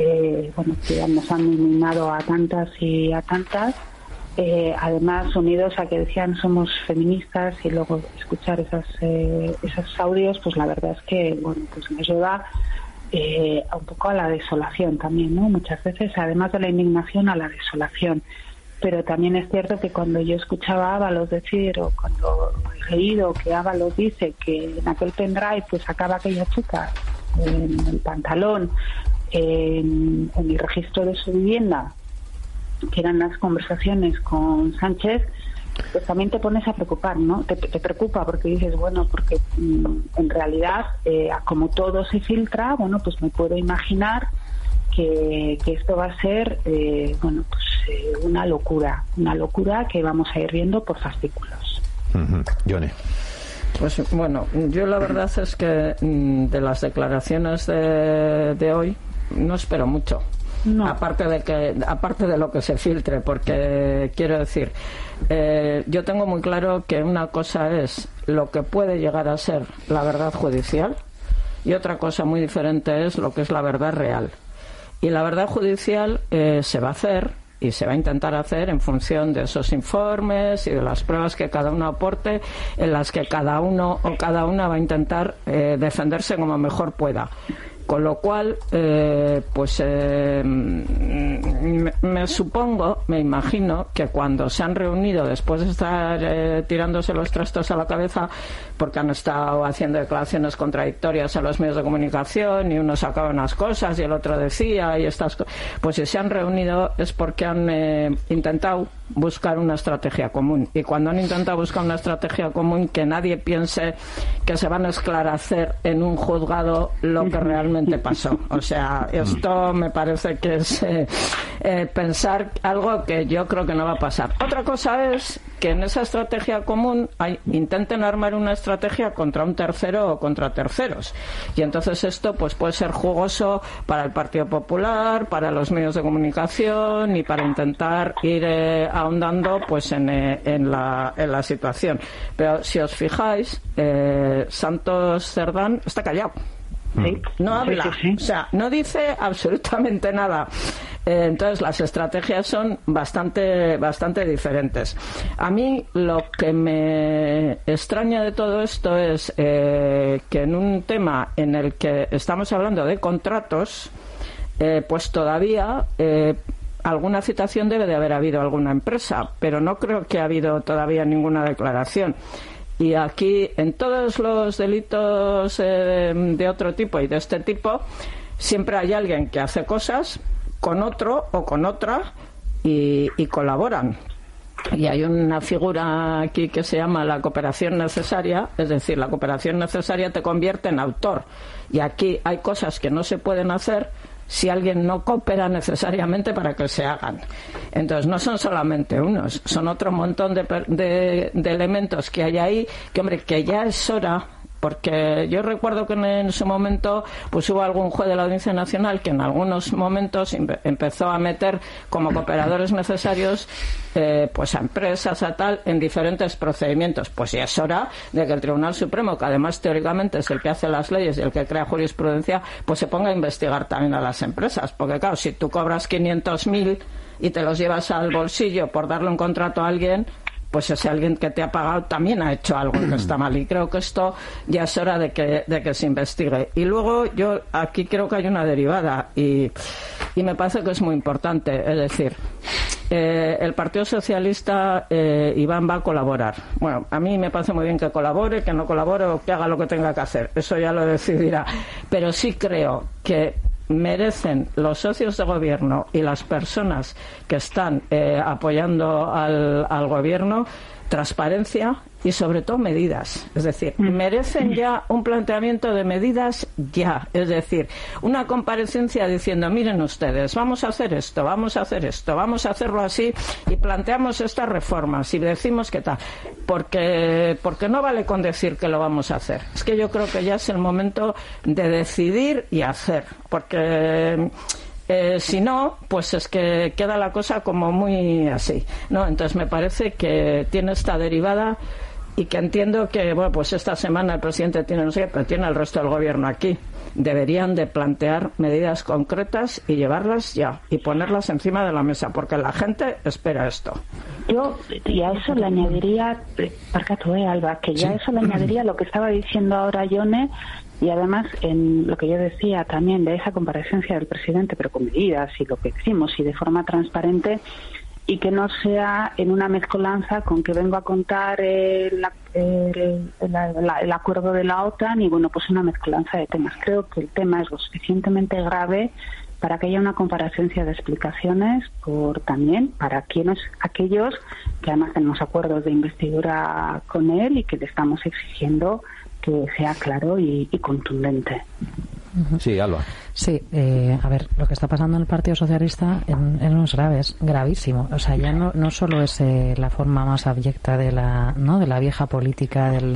bueno, que nos han eliminado a tantas y a tantas. Además, unidos a que decían somos feministas, y luego escuchar esos audios, pues la verdad es que, bueno, pues nos lleva un poco a la desolación también, ¿no? Muchas veces, además de la indignación, a la desolación. Pero también es cierto que cuando yo escuchaba a Ábalos decir, o cuando he leído que Ábalos dice que en aquel pendrive pues sacaba aquella chica en el pantalón, en el registro de su vivienda, que eran las conversaciones con Sánchez, pues también te pones a preocupar, ¿no? Te preocupa porque dices, bueno, porque en realidad, como todo se filtra, bueno, pues me puedo imaginar que esto va a ser, bueno, pues una locura que vamos a ir viendo por fascículos. Yone. Pues bueno, yo la verdad es que de las declaraciones de hoy no espero mucho. No. Aparte de lo que se filtre, porque quiero decir, yo tengo muy claro que una cosa es lo que puede llegar a ser la verdad judicial y otra cosa muy diferente es lo que es la verdad real. Y la verdad judicial se va a hacer y se va a intentar hacer en función de esos informes y de las pruebas que cada uno aporte, en las que cada uno o cada una va a intentar defenderse como mejor pueda. Con lo cual, me imagino que cuando se han reunido después de estar tirándose los trastos a la cabeza, porque han estado haciendo declaraciones contradictorias a los medios de comunicación y uno sacaba unas cosas y el otro decía y estas cosas, pues si se han reunido es porque han intentado buscar una estrategia común, y cuando han intentado buscar una estrategia común, que nadie piense que se van a esclarecer en un juzgado lo que realmente pasó. O sea, esto me parece que es pensar algo que yo creo que no va a pasar. Otra cosa es que en esa estrategia común intenten armar una estrategia contra un tercero o contra terceros, y entonces esto pues puede ser jugoso para el Partido Popular, para los medios de comunicación y para intentar ir ahondando pues en la situación. Pero si os fijáis, Santos Cerdán está callado. Sí. No habla, sí. O sea, no dice absolutamente nada. Entonces las estrategias son bastante diferentes. A mí lo que me extraña de todo esto es que en un tema en el que estamos hablando de contratos, pues todavía alguna citación debe de haber habido alguna empresa, pero no creo que ha habido todavía ninguna declaración. Y aquí, en todos los delitos de otro tipo y de este tipo, siempre hay alguien que hace cosas con otro o con otra y colaboran. Y hay una figura aquí que se llama la cooperación necesaria, es decir, la cooperación necesaria te convierte en autor. Y aquí hay cosas que no se pueden hacer si alguien no coopera necesariamente para que se hagan. Entonces no son solamente unos, son otro montón de elementos que hay ahí, que hombre, que ya es hora, porque yo recuerdo que en su momento pues hubo algún juez de la Audiencia Nacional que en algunos momentos empezó a meter como cooperadores necesarios pues a empresas, a tal, en diferentes procedimientos. Pues ya es hora de que el Tribunal Supremo, que además teóricamente es el que hace las leyes y el que crea jurisprudencia, pues se ponga a investigar también a las empresas, porque claro, si tú cobras 500.000 y te los llevas al bolsillo por darle un contrato a alguien, pues ese alguien que te ha pagado también ha hecho algo que está mal, y creo que esto ya es hora de que se investigue. Y luego yo aquí creo que hay una derivada y me parece que es muy importante, es decir, el Partido Socialista, Iván, va a colaborar. Bueno, a mí me parece muy bien que colabore, que no colabore o que haga lo que tenga que hacer, eso ya lo decidirá, pero sí creo que merecen los socios de gobierno y las personas que están apoyando al gobierno transparencia y sobre todo medidas. Es decir, merecen ya un planteamiento de medidas ya. Es decir, una comparecencia diciendo, miren ustedes, vamos a hacer esto, vamos a hacer esto, vamos a hacerlo así y planteamos estas reformas y decimos que tal. Porque no vale con decir que lo vamos a hacer. Es que yo creo que ya es el momento de decidir y hacer. Porque si no, pues es que queda la cosa como muy así, ¿no? Entonces me parece que tiene esta derivada y que entiendo que, bueno, pues esta semana el presidente tiene, no sé qué, pero tiene el resto del gobierno aquí. Deberían de plantear medidas concretas y llevarlas ya y ponerlas encima de la mesa, porque la gente espera esto. Yo, y a eso le añadiría, Alba, que ya eso le añadiría lo que estaba diciendo ahora Yone, y además en lo que yo decía también de esa comparecencia del presidente, pero con medidas y lo que decimos y de forma transparente, y que no sea en una mezcolanza con que vengo a contar el acuerdo de la OTAN y, bueno, pues una mezcolanza de temas. Creo que el tema es lo suficientemente grave para que haya una comparecencia de explicaciones también para aquellos que además tenemos acuerdos de investidura con él y que le estamos exigiendo que sea claro y contundente. Sí, Alba. Sí, a ver, lo que está pasando en el Partido Socialista no es grave, es gravísimo. O sea, ya no solo es la forma más abyecta de la vieja política de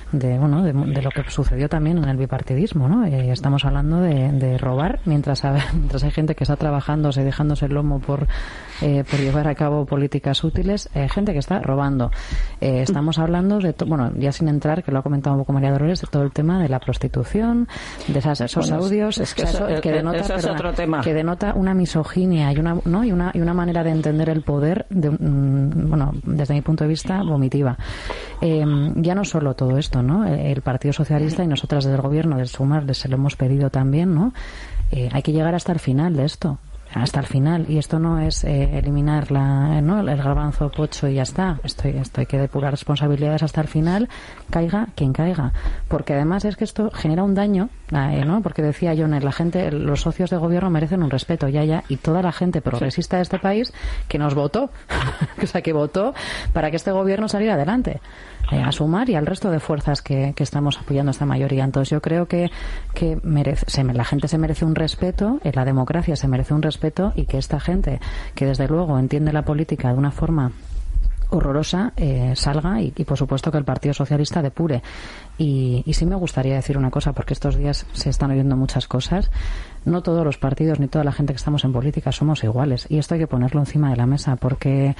lo que sucedió también en el bipartidismo, ¿no? Estamos hablando de robar mientras hay gente que está trabajándose, dejándose el lomo por llevar a cabo políticas útiles, gente que está robando. Estamos hablando de, ya sin entrar, que lo ha comentado un poco María Dolores, de todo el tema de la prostitución, de esos audios, es que eso es otro tema, que denota una misoginia y una manera de entender el poder desde mi punto de vista vomitiva. Ya no solo todo esto, ¿no? El Partido Socialista y nosotras desde el gobierno del Sumar se lo hemos pedido también, ¿no? Hay que llegar hasta el final de esto. Hasta el final, y esto no es eliminar el garbanzo pocho y ya está. Esto hay que depurar responsabilidades hasta el final, caiga quien caiga, porque además es que esto genera un daño, ¿no? Porque decía Jones, la gente, los socios de gobierno merecen un respeto, y toda la gente progresista de este país que nos votó, o sea, que votó para que este gobierno saliera adelante, a Sumar y al resto de fuerzas que estamos apoyando a esta mayoría. Entonces yo creo que la gente se merece un respeto, la democracia se merece un respeto, y que esta gente que desde luego entiende la política de una forma horrorosa salga y por supuesto que el Partido Socialista depure. Y sí me gustaría decir una cosa, porque estos días se están oyendo muchas cosas. No todos los partidos ni toda la gente que estamos en política somos iguales, y esto hay que ponerlo encima de la mesa, porque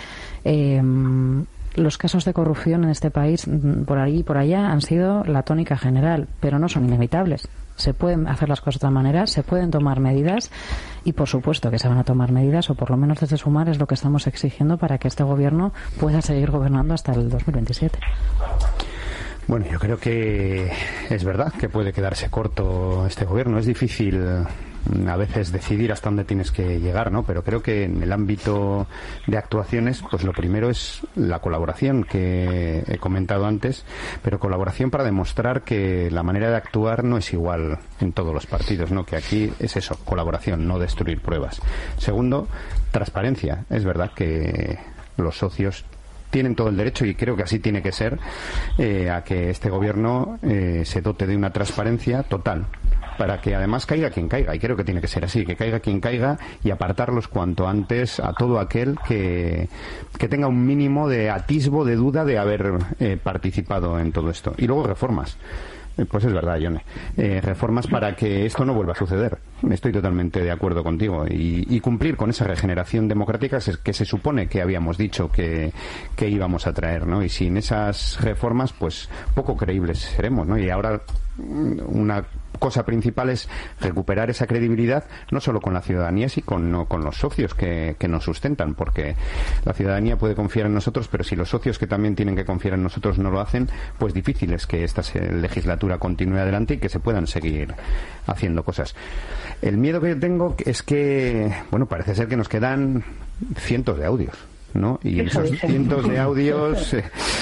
los casos de corrupción en este país por ahí y por allá han sido la tónica general, pero no son inevitables. Se pueden hacer las cosas de otra manera, se pueden tomar medidas, y por supuesto que se van a tomar medidas, o por lo menos desde Sumar es lo que estamos exigiendo para que este gobierno pueda seguir gobernando hasta el 2027. Bueno, yo creo que es verdad que puede quedarse corto este gobierno. Es difícil a veces decidir hasta dónde tienes que llegar, ¿no? Pero creo que en el ámbito de actuaciones, pues lo primero es la colaboración que he comentado antes, pero colaboración para demostrar que la manera de actuar no es igual en todos los partidos, ¿no? Que aquí es eso, colaboración, no destruir pruebas. Segundo, transparencia. Es verdad que los socios tienen todo el derecho, y creo que así tiene que ser, a que este gobierno se dote de una transparencia total, para que además caiga quien caiga, y creo que tiene que ser así, que caiga quien caiga, y apartarlos cuanto antes a todo aquel que tenga un mínimo de atisbo de duda de haber participado en todo esto. Y luego reformas. Pues es verdad, Yone. Reformas para que esto no vuelva a suceder. Estoy totalmente de acuerdo contigo. Y cumplir con esa regeneración democrática que se supone que habíamos dicho que íbamos a traer, ¿no? Y sin esas reformas, pues poco creíbles seremos, ¿no? Y ahora una cosa principal es recuperar esa credibilidad, no solo con la ciudadanía, sino con los socios que nos sustentan, porque la ciudadanía puede confiar en nosotros, pero si los socios que también tienen que confiar en nosotros no lo hacen, pues difícil es que esta legislatura continúe adelante y que se puedan seguir haciendo cosas. El miedo que yo tengo es que, bueno, parece ser que nos quedan cientos de audios, ¿no? Y esos cientos de audios,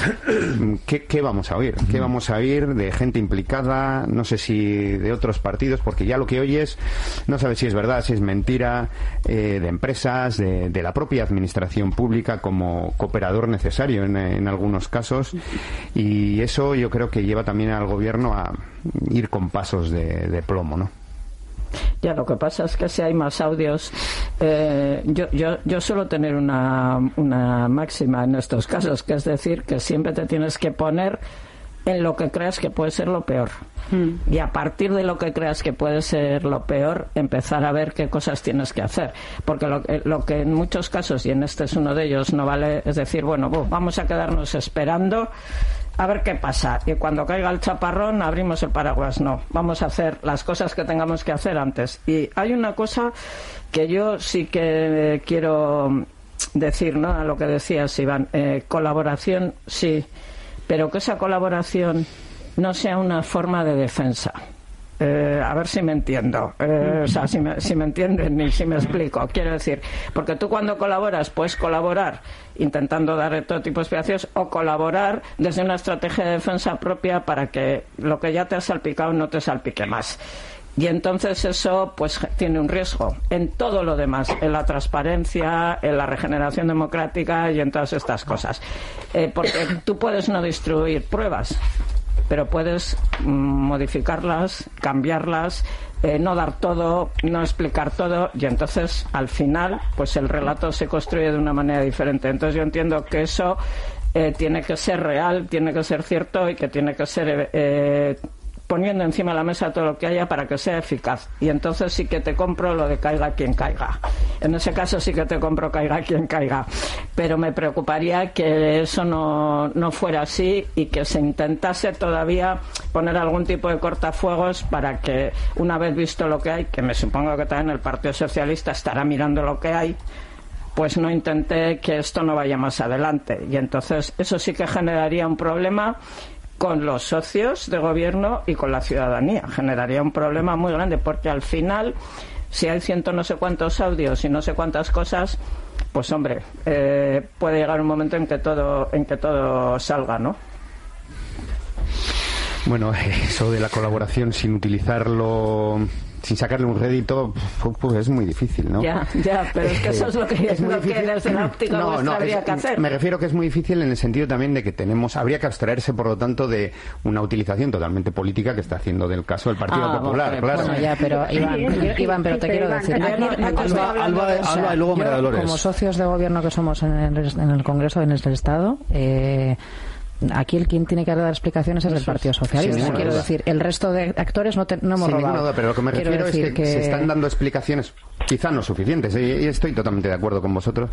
¿qué vamos a oír? ¿Qué vamos a oír de gente implicada? No sé si de otros partidos, porque ya lo que oyes no sabes si es verdad, si es mentira, de empresas, de la propia administración pública como cooperador necesario en algunos casos, y eso yo creo que lleva también al gobierno a ir con pasos de plomo, ¿no? Ya, lo que pasa es que si hay más audios, yo suelo tener una máxima en estos casos, que es decir, que siempre te tienes que poner en lo que creas que puede ser lo peor, y a partir de lo que creas que puede ser lo peor, empezar a ver qué cosas tienes que hacer, porque lo que en muchos casos, y en este es uno de ellos, no vale, es decir, bueno, vamos a quedarnos esperando a ver qué pasa. Y cuando caiga el chaparrón, abrimos el paraguas. No, vamos a hacer las cosas que tengamos que hacer antes. Y hay una cosa que yo sí que quiero decir, ¿no? A lo que decías, Iván. Colaboración, sí, pero que esa colaboración no sea una forma de defensa. A ver si me entiendo, o sea, si me entienden y si me explico. Quiero decir, porque tú cuando colaboras puedes colaborar intentando dar todo tipo de explicaciones o colaborar desde una estrategia de defensa propia para que lo que ya te ha salpicado no te salpique más. Y entonces eso pues tiene un riesgo en todo lo demás, en la transparencia, en la regeneración democrática y en todas estas cosas. Porque tú puedes no distribuir pruebas, pero puedes modificarlas, cambiarlas, no dar todo, no explicar todo, y entonces al final pues el relato se construye de una manera diferente. Entonces yo entiendo que eso tiene que ser real, tiene que ser cierto y que tiene que ser poniendo encima de la mesa todo lo que haya para que sea eficaz. Y entonces sí que te compro lo de caiga quien caiga. En ese caso sí que te compro caiga quien caiga. Pero me preocuparía que eso no fuera así y que se intentase todavía poner algún tipo de cortafuegos para que, una vez visto lo que hay, que me supongo que también el Partido Socialista estará mirando lo que hay, pues no intente que esto no vaya más adelante. Y entonces eso sí que generaría un problema con los socios de gobierno y con la ciudadanía. Generaría un problema muy grande, porque al final, si hay no sé cuántos audios y no sé cuántas cosas, pues hombre, puede llegar un momento en que todo salga, ¿no? Bueno, eso de la colaboración sin utilizarlo, sin sacarle un rédito, pues es muy difícil, ¿no? Ya, pero es que eso es lo que desde la óptica habría que hacer. Me refiero que es muy difícil en el sentido también de que habría que abstraerse, por lo tanto, de una utilización totalmente política que está haciendo del caso del Partido Popular, claro. Bueno, ya, pero Iván, pero te quiero decir, Alba y luego María Dolores. Como socios de gobierno que somos en el Congreso, en el Estado, aquí quien tiene que dar explicaciones es el Partido Socialista. Quiero decir, el resto de actores no hemos robado. Ninguna duda, pero lo que me refiero es que se están dando explicaciones quizá no suficientes, y estoy totalmente de acuerdo con vosotras,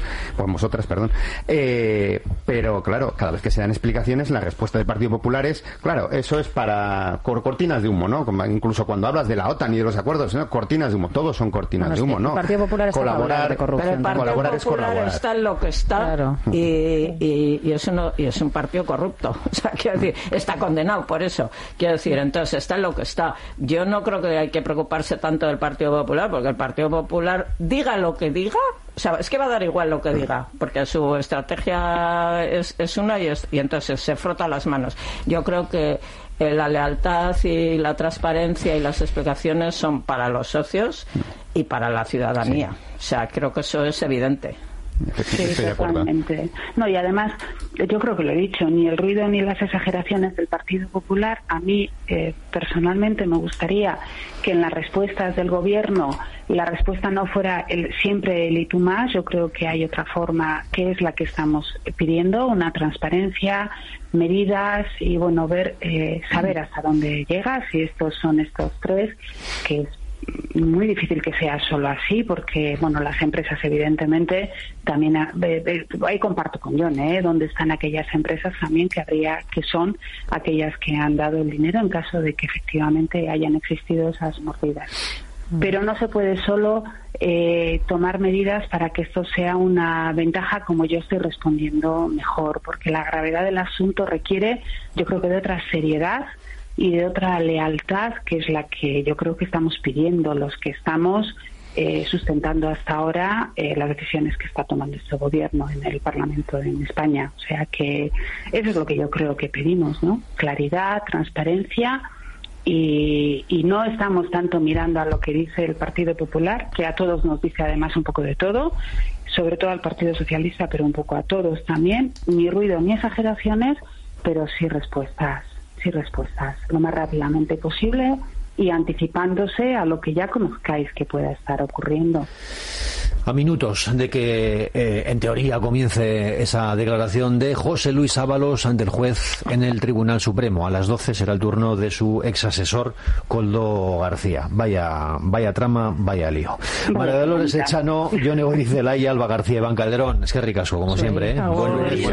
pero claro, cada vez que se dan explicaciones, la respuesta del Partido Popular es, claro, eso es para cortinas de humo, ¿no? Incluso cuando hablas de la OTAN y de los acuerdos, ¿no? Cortinas de humo, todos son cortinas de humo, ¿no? El Partido Popular está colaborar de corrupción. Pero el Partido Popular está en lo que está, claro. y es un partido corrupto. O sea, quiero decir, está condenado por eso. Quiero decir, entonces está en lo que está. Yo no creo que hay que preocuparse tanto del Partido Popular, porque el Partido Popular, diga lo que diga, o sea, es que va a dar igual lo que diga, porque su estrategia es una y entonces se frota las manos. Yo creo que la lealtad y la transparencia y las explicaciones son para los socios y para la ciudadanía. Sí. O sea, creo que eso es evidente. Sí, totalmente. No, y además, yo creo que lo he dicho, ni el ruido ni las exageraciones del Partido Popular. A mí, personalmente, me gustaría que en las respuestas del Gobierno la respuesta no fuera siempre el y tú más. Yo creo que hay otra forma, que es la que estamos pidiendo, una transparencia, medidas y, bueno, saber hasta dónde llega, si estos son estos tres, que es muy difícil que sea solo así, porque bueno, las empresas evidentemente también ahí comparto con John, donde están aquellas empresas también que son aquellas que han dado el dinero en caso de que efectivamente hayan existido esas mordidas. Pero no se puede solo tomar medidas para que esto sea una ventaja, como yo estoy respondiendo mejor, porque la gravedad del asunto requiere, yo creo que de otra seriedad y de otra lealtad, que es la que yo creo que estamos pidiendo los que estamos sustentando hasta ahora las decisiones que está tomando este gobierno en el Parlamento en España. O sea que eso es lo que yo creo que pedimos, ¿no? Claridad, transparencia, y no estamos tanto mirando a lo que dice el Partido Popular, que a todos nos dice además un poco de todo, sobre todo al Partido Socialista, pero un poco a todos también, ni ruido ni exageraciones, pero sí respuestas lo más rápidamente posible y anticipándose a lo que ya conozcáis que pueda estar ocurriendo. A minutos de que, en teoría, comience esa declaración de José Luis Ábalos ante el juez en el Tribunal Supremo. A las 12 será el turno de su ex asesor, Koldo García. Vaya trama, vaya lío. María Dolores Echano, Jone Goirizelaya, Alba García, Iván Calderón. Es que ricasco, como siempre, ¿eh? Buen lunes.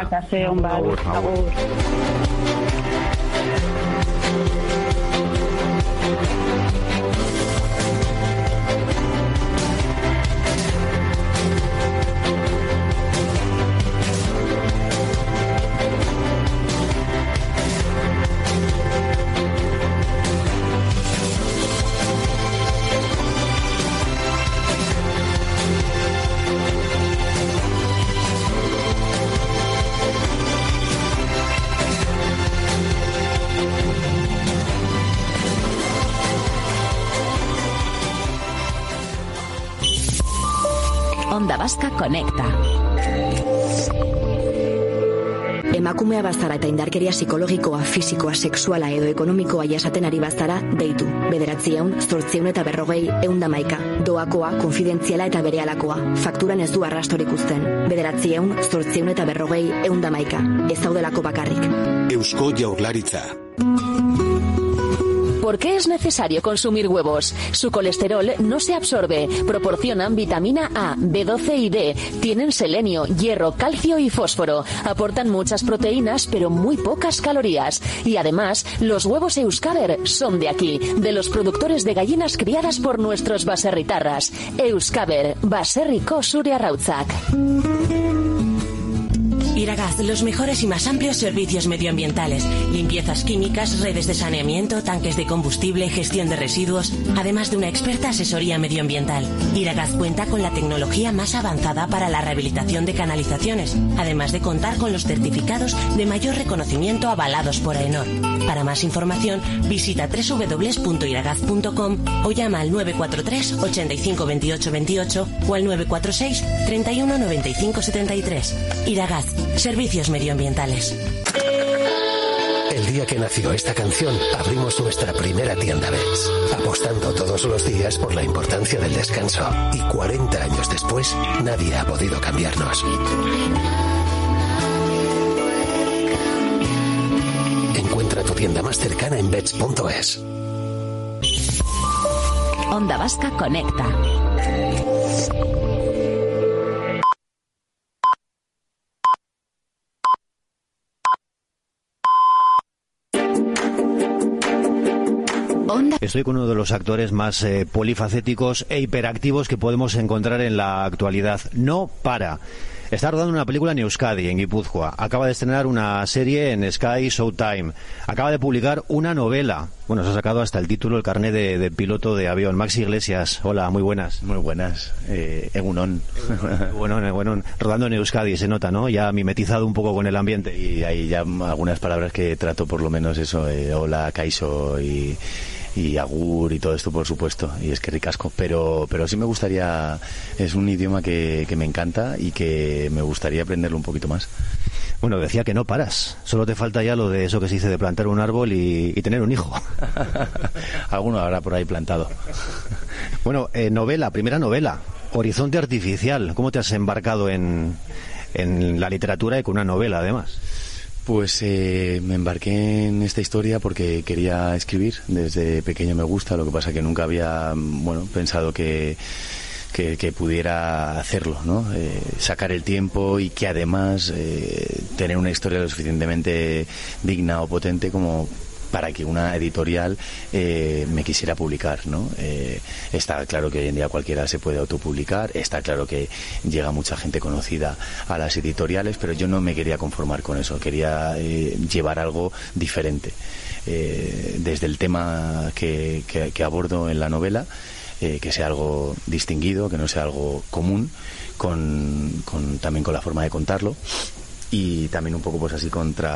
Onda Vasca Conecta. Emakumea bazara eta indarkeria psikologikoa, fisikoa, sexuala edo ekonomikoa jasaten ari bazara, deitu. 900-840-111. Doakoa, konfidentziala eta berealakoa. Fakturan ez du arrastorik uzten. 900-840-111. Ez daudelako bakarrik. Eusko Jaurlaritza. ¿Por qué es necesario consumir huevos? Su colesterol no se absorbe, proporcionan vitamina A, B12 y D, tienen selenio, hierro, calcio y fósforo, aportan muchas proteínas pero muy pocas calorías. Y además, los huevos Euskaber son de aquí, de los productores de gallinas criadas por nuestros baserritarras. Euskaber, baserriko zure arrautzak. Iragaz, los mejores y más amplios servicios medioambientales, limpiezas químicas, redes de saneamiento, tanques de combustible, gestión de residuos, además de una experta asesoría medioambiental. Iragaz cuenta con la tecnología más avanzada para la rehabilitación de canalizaciones, además de contar con los certificados de mayor reconocimiento avalados por AENOR. Para más información, visita www.iragaz.com o llama al 943 85 28 28 o al 946 31 95 73. Iragaz. Servicios medioambientales. El día que nació esta canción, abrimos nuestra primera tienda Bets, apostando todos los días por la importancia del descanso. Y 40 años después, nadie ha podido cambiarnos. Encuentra tu tienda más cercana en bets.es. Onda Vasca Conecta. Estoy con uno de los actores más polifacéticos e hiperactivos que podemos encontrar en la actualidad. No para. Está rodando una película en Euskadi, en Guipúzcoa. Acaba de estrenar una serie en Sky Showtime. Acaba de publicar una novela. Bueno, se ha sacado hasta el título, el carnet de piloto de avión. Maxi Iglesias, hola, muy buenas. Muy buenas. Egunon. Bueno, rodando en Euskadi, se nota, ¿no? Ya mimetizado un poco con el ambiente. Y hay ya algunas palabras que trato, por lo menos eso, hola, Kaiso y agur y todo esto, por supuesto, y es que ricasco, pero sí me gustaría, es un idioma que me encanta y que me gustaría aprenderlo un poquito más. Bueno, decía que no paras, solo te falta ya lo de eso que se dice de plantar un árbol y tener un hijo. Alguno habrá por ahí plantado. Bueno, primera novela, Horizonte Artificial. ¿Cómo te has embarcado en la literatura y con una novela, además? Pues me embarqué en esta historia porque quería escribir. Desde pequeño me gusta, lo que pasa que nunca había pensado que pudiera hacerlo, ¿no? Sacar el tiempo y que además tener una historia lo suficientemente digna o potente como para que una editorial me quisiera publicar, ¿no? Está claro que hoy en día cualquiera se puede autopublicar, está claro que llega mucha gente conocida a las editoriales, pero yo no me quería conformar con eso, quería llevar algo diferente. Desde el tema que abordo en la novela, que sea algo distinguido, que no sea algo común, también con la forma de contarlo, y también un poco pues así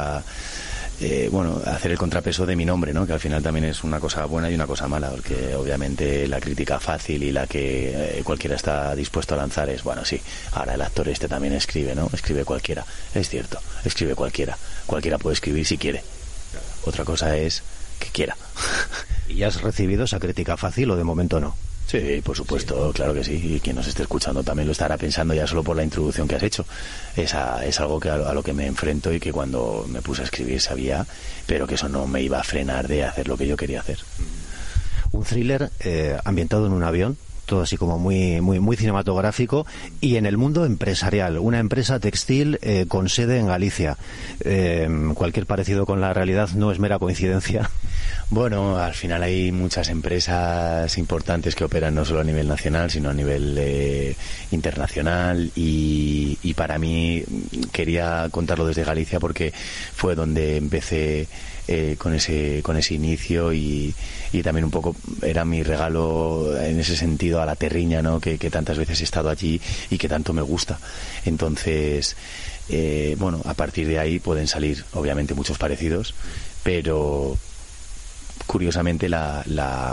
hacer el contrapeso de mi nombre, ¿no? Que al final también es una cosa buena y una cosa mala, porque obviamente la crítica fácil y la que cualquiera está dispuesto a lanzar es, bueno, sí, ahora el actor este también escribe, ¿no? Escribe cualquiera, es cierto, escribe cualquiera puede escribir si quiere, otra cosa es que quiera. ¿Y has recibido esa crítica fácil o de momento no? Sí, por supuesto, claro que sí. Y quien nos esté escuchando también lo estará pensando ya solo por la introducción que has hecho. Es algo a lo que me enfrento y que cuando me puse a escribir sabía, pero que eso no me iba a frenar de hacer lo que yo quería hacer. Un thriller ambientado en un avión, todo así como muy cinematográfico, y en el mundo empresarial, una empresa textil con sede en Galicia. Cualquier parecido con la realidad no es mera coincidencia. Bueno, al final hay muchas empresas importantes que operan no solo a nivel nacional, sino a nivel internacional, y para mí quería contarlo desde Galicia porque fue donde empecé con ese inicio, y también un poco era mi regalo en ese sentido a la terriña, ¿no? que tantas veces he estado allí y que tanto me gusta. Entonces, bueno, a partir de ahí pueden salir obviamente muchos parecidos, pero curiosamente la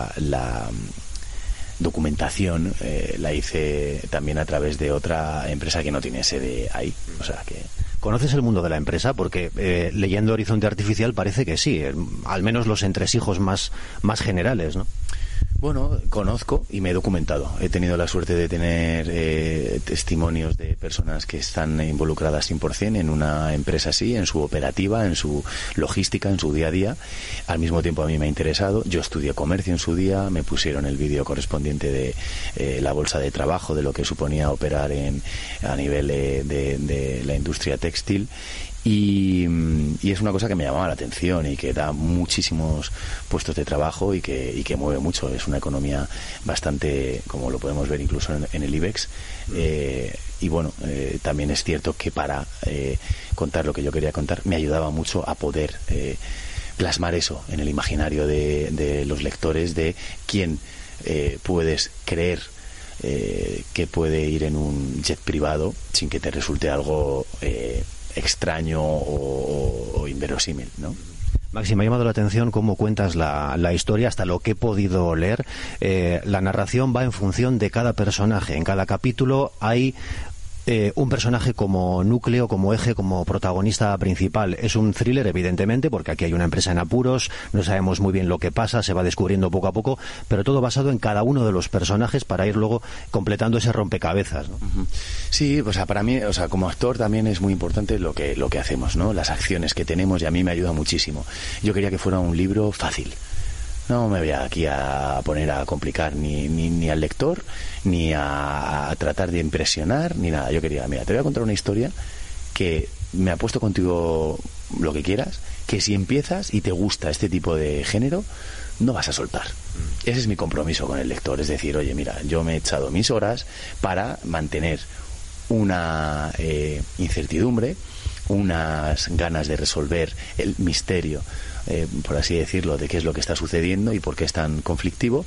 documentación la hice también a través de otra empresa que no tiene sede ahí. O sea que... ¿Conoces el mundo de la empresa? Porque leyendo Horizonte Artificial parece que sí, al menos los entresijos más generales, ¿no? Bueno, conozco y me he documentado. He tenido la suerte de tener testimonios de personas que están involucradas 100% en una empresa así, en su operativa, en su logística, en su día a día. Al mismo tiempo a mí me ha interesado. Yo estudié comercio en su día, me pusieron el vídeo correspondiente de la bolsa de trabajo, de lo que suponía operar a nivel de la industria textil. Y es una cosa que me llamaba la atención y que da muchísimos puestos de trabajo y que mueve mucho. Es una economía bastante, como lo podemos ver incluso en el IBEX. Y bueno, también es cierto que para contar lo que yo quería contar me ayudaba mucho a poder plasmar eso en el imaginario de los lectores, de quién puedes creer que puede ir en un jet privado sin que te resulte algo extraño o inverosímil, ¿no? Maxi, me ha llamado la atención cómo cuentas la historia, hasta lo que he podido leer. La narración va en función de cada personaje. En cada capítulo hay un personaje como núcleo, como eje, como protagonista principal. Es un thriller, evidentemente, porque aquí hay una empresa en apuros, no sabemos muy bien lo que pasa, se va descubriendo poco a poco, pero todo basado en cada uno de los personajes para ir luego completando ese rompecabezas, ¿no? Sí, o sea, para mí, o sea, como actor también es muy importante lo que hacemos, ¿no? Las acciones que tenemos, y a mí me ayuda muchísimo. Yo quería que fuera un libro fácil. No me voy aquí a poner a complicar ni al lector, ni a tratar de impresionar, ni nada. Yo quería, mira, te voy a contar una historia que me apuesto contigo lo que quieras, que si empiezas y te gusta este tipo de género, no vas a soltar. Ese es mi compromiso con el lector, es decir, oye, mira, yo me he echado mis horas para mantener una incertidumbre, unas ganas de resolver el misterio, por así decirlo, de qué es lo que está sucediendo y por qué es tan conflictivo,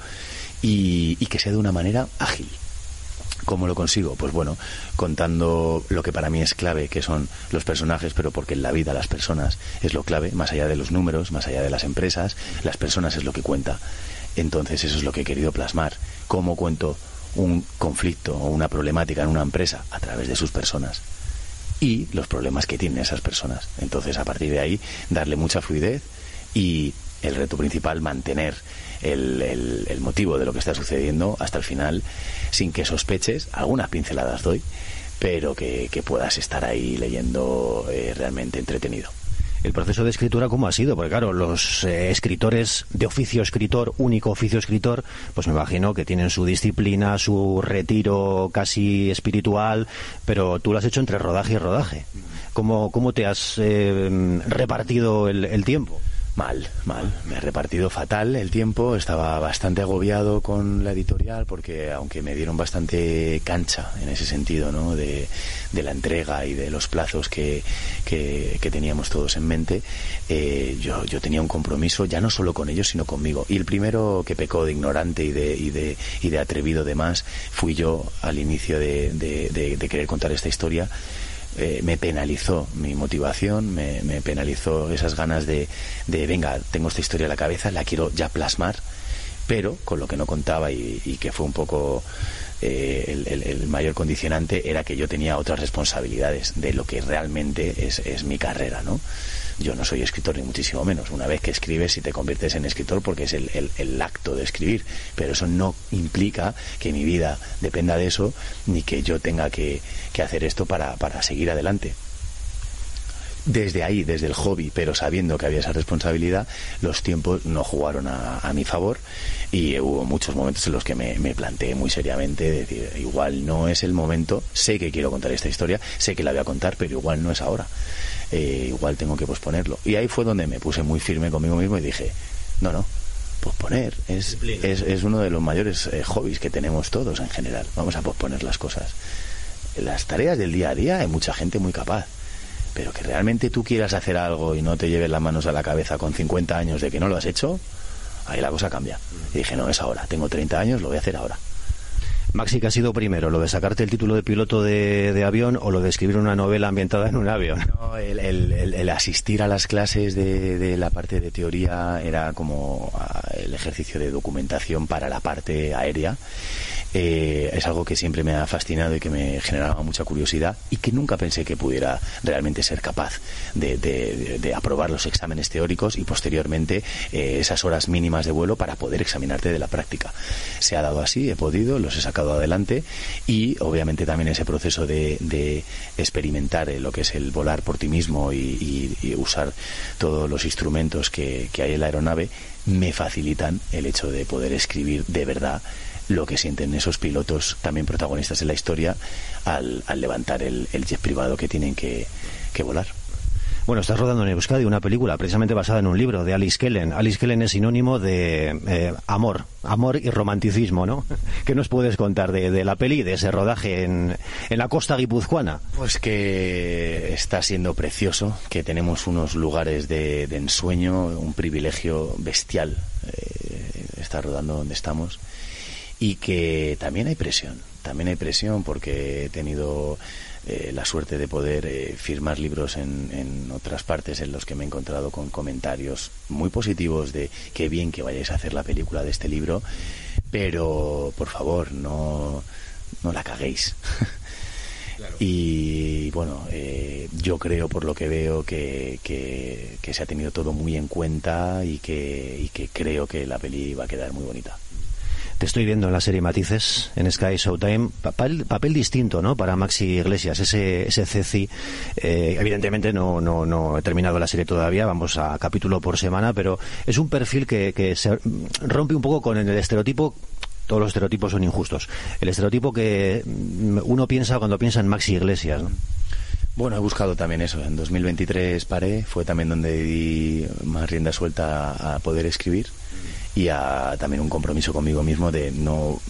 y que sea de una manera ágil. ¿Cómo lo consigo? Pues bueno, contando lo que para mí es clave, que son los personajes, pero porque en la vida las personas es lo clave, más allá de los números, más allá de las empresas, las personas es lo que cuenta. Entonces eso es lo que he querido plasmar. ¿Cómo cuento un conflicto o una problemática en una empresa? A través de sus personas y los problemas que tienen esas personas. Entonces, a partir de ahí, darle mucha fluidez, y el reto principal, mantener el motivo de lo que está sucediendo hasta el final, sin que sospeches. Algunas pinceladas doy, pero que puedas estar ahí leyendo realmente entretenido. El proceso de escritura, ¿cómo ha sido? Porque claro, los escritores de oficio escritor, único oficio escritor, pues me imagino que tienen su disciplina, su retiro casi espiritual, pero tú lo has hecho entre rodaje y rodaje. ¿Cómo te has repartido el tiempo? Mal. Me he repartido fatal el tiempo. Estaba bastante agobiado con la editorial porque, aunque me dieron bastante cancha en ese sentido, ¿no? de la entrega y de los plazos que teníamos todos en mente, yo tenía un compromiso ya no solo con ellos, sino conmigo. Y el primero que pecó de ignorante y de atrevido de más fui yo al inicio de querer contar esta historia. Me penalizó mi motivación, me penalizó esas ganas de venga, tengo esta historia en la cabeza, la quiero ya plasmar, pero con lo que no contaba y que fue un poco el mayor condicionante era que yo tenía otras responsabilidades de lo que realmente es mi carrera, ¿no? Yo no soy escritor ni muchísimo menos. Una vez que escribes y te conviertes en escritor porque es el acto de escribir, pero eso no implica que mi vida dependa de eso ni que yo tenga que hacer esto para seguir adelante. Desde ahí, desde el hobby, pero sabiendo que había esa responsabilidad, los tiempos no jugaron a mi favor y hubo muchos momentos en los que me planteé muy seriamente decir, igual no es el momento, sé que quiero contar esta historia, sé que la voy a contar, pero igual no es ahora, igual tengo que posponerlo. Y ahí fue donde me puse muy firme conmigo mismo y dije, no, posponer es uno de los mayores hobbies que tenemos todos en general. Vamos a posponer las cosas. Las tareas del día a día hay mucha gente muy capaz, pero que realmente tú quieras hacer algo y no te lleves las manos a la cabeza con 50 años de que no lo has hecho, ahí la cosa cambia. Y dije, no, es ahora, tengo 30 años, lo voy a hacer ahora. Maxi, ¿qué ha sido primero? ¿Lo de sacarte el título de piloto de avión o lo de escribir una novela ambientada en un avión? No, el asistir a las clases de la parte de teoría era como el ejercicio de documentación para la parte aérea. Es algo que siempre me ha fascinado y que me generaba mucha curiosidad y que nunca pensé que pudiera realmente ser capaz de aprobar los exámenes teóricos y posteriormente esas horas mínimas de vuelo para poder examinarte de la práctica. Se ha dado así, he podido, los he sacado adelante y obviamente también ese proceso de experimentar lo que es el volar por ti mismo y usar todos los instrumentos que hay en la aeronave me facilitan el hecho de poder escribir de verdad lo que sienten esos pilotos también protagonistas en la historia al levantar el jet privado que tienen que volar. Bueno, estás rodando en Euskadi una película precisamente basada en un libro de Alice Kellen. Alice Kellen es sinónimo de amor y romanticismo, ¿no? ¿Qué nos puedes contar de la peli, de ese rodaje en la costa guipuzcoana? Pues que está siendo precioso, que tenemos unos lugares de ensueño, un privilegio bestial estar rodando donde estamos. Y que también hay presión porque he tenido la suerte de poder firmar libros en otras partes en los que me he encontrado con comentarios muy positivos de qué bien que vayáis a hacer la película de este libro, pero por favor no la caguéis. Claro. Y bueno, yo creo por lo que veo que se ha tenido todo muy en cuenta y que creo que la peli va a quedar muy bonita. Te estoy viendo en la serie Matices, en Sky Showtime, papel distinto, ¿no?, para Maxi Iglesias, ese Ceci. Evidentemente no he terminado la serie todavía, vamos a capítulo por semana, pero es un perfil que se rompe un poco con el estereotipo. Todos los estereotipos son injustos. El estereotipo que uno piensa cuando piensa en Maxi Iglesias, ¿no? Bueno, he buscado también eso. En 2023 paré, fue también donde di más rienda suelta a poder escribir y a también un compromiso conmigo mismo de no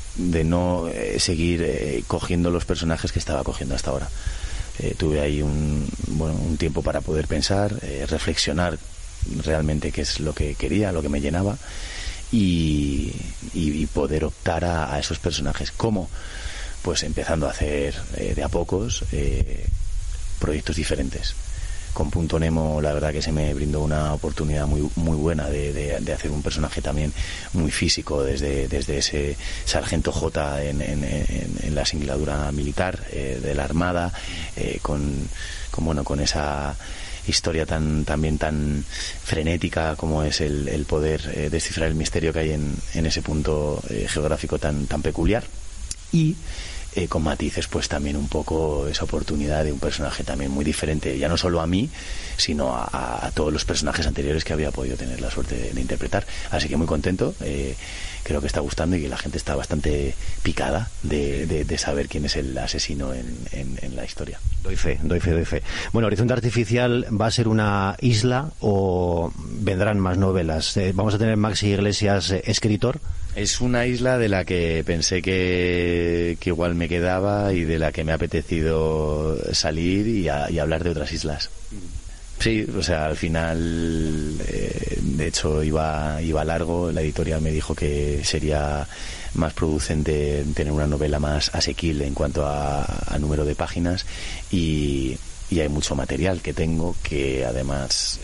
seguir cogiendo los personajes que estaba cogiendo hasta ahora. Tuve ahí un tiempo para poder pensar, reflexionar realmente qué es lo que quería, lo que me llenaba y poder optar a esos personajes. ¿Cómo? Pues empezando a hacer de a pocos proyectos diferentes. Con Punto Nemo la verdad que se me brindó una oportunidad muy buena de hacer un personaje también muy físico desde ese sargento J en la singladura militar de la Armada, con esa historia también tan frenética como es el poder descifrar el misterio que hay en ese punto geográfico tan peculiar, y con matices pues también un poco esa oportunidad de un personaje también muy diferente, ya no solo a mí sino a todos los personajes anteriores que había podido tener la suerte de interpretar, así que muy contento. Creo que está gustando y que la gente está bastante picada de saber quién es el asesino en la historia. Doy fe. Bueno, Horizonte Artificial va a ser una isla o vendrán más novelas. Vamos a tener Maxi Iglesias escritor. Es una isla de la que pensé que igual me quedaba y de la que me ha apetecido salir y hablar de otras islas. Sí, o sea, al final, de hecho, iba largo. La editorial me dijo que sería más producente tener una novela más asequible en cuanto a número de páginas y hay mucho material que tengo que además,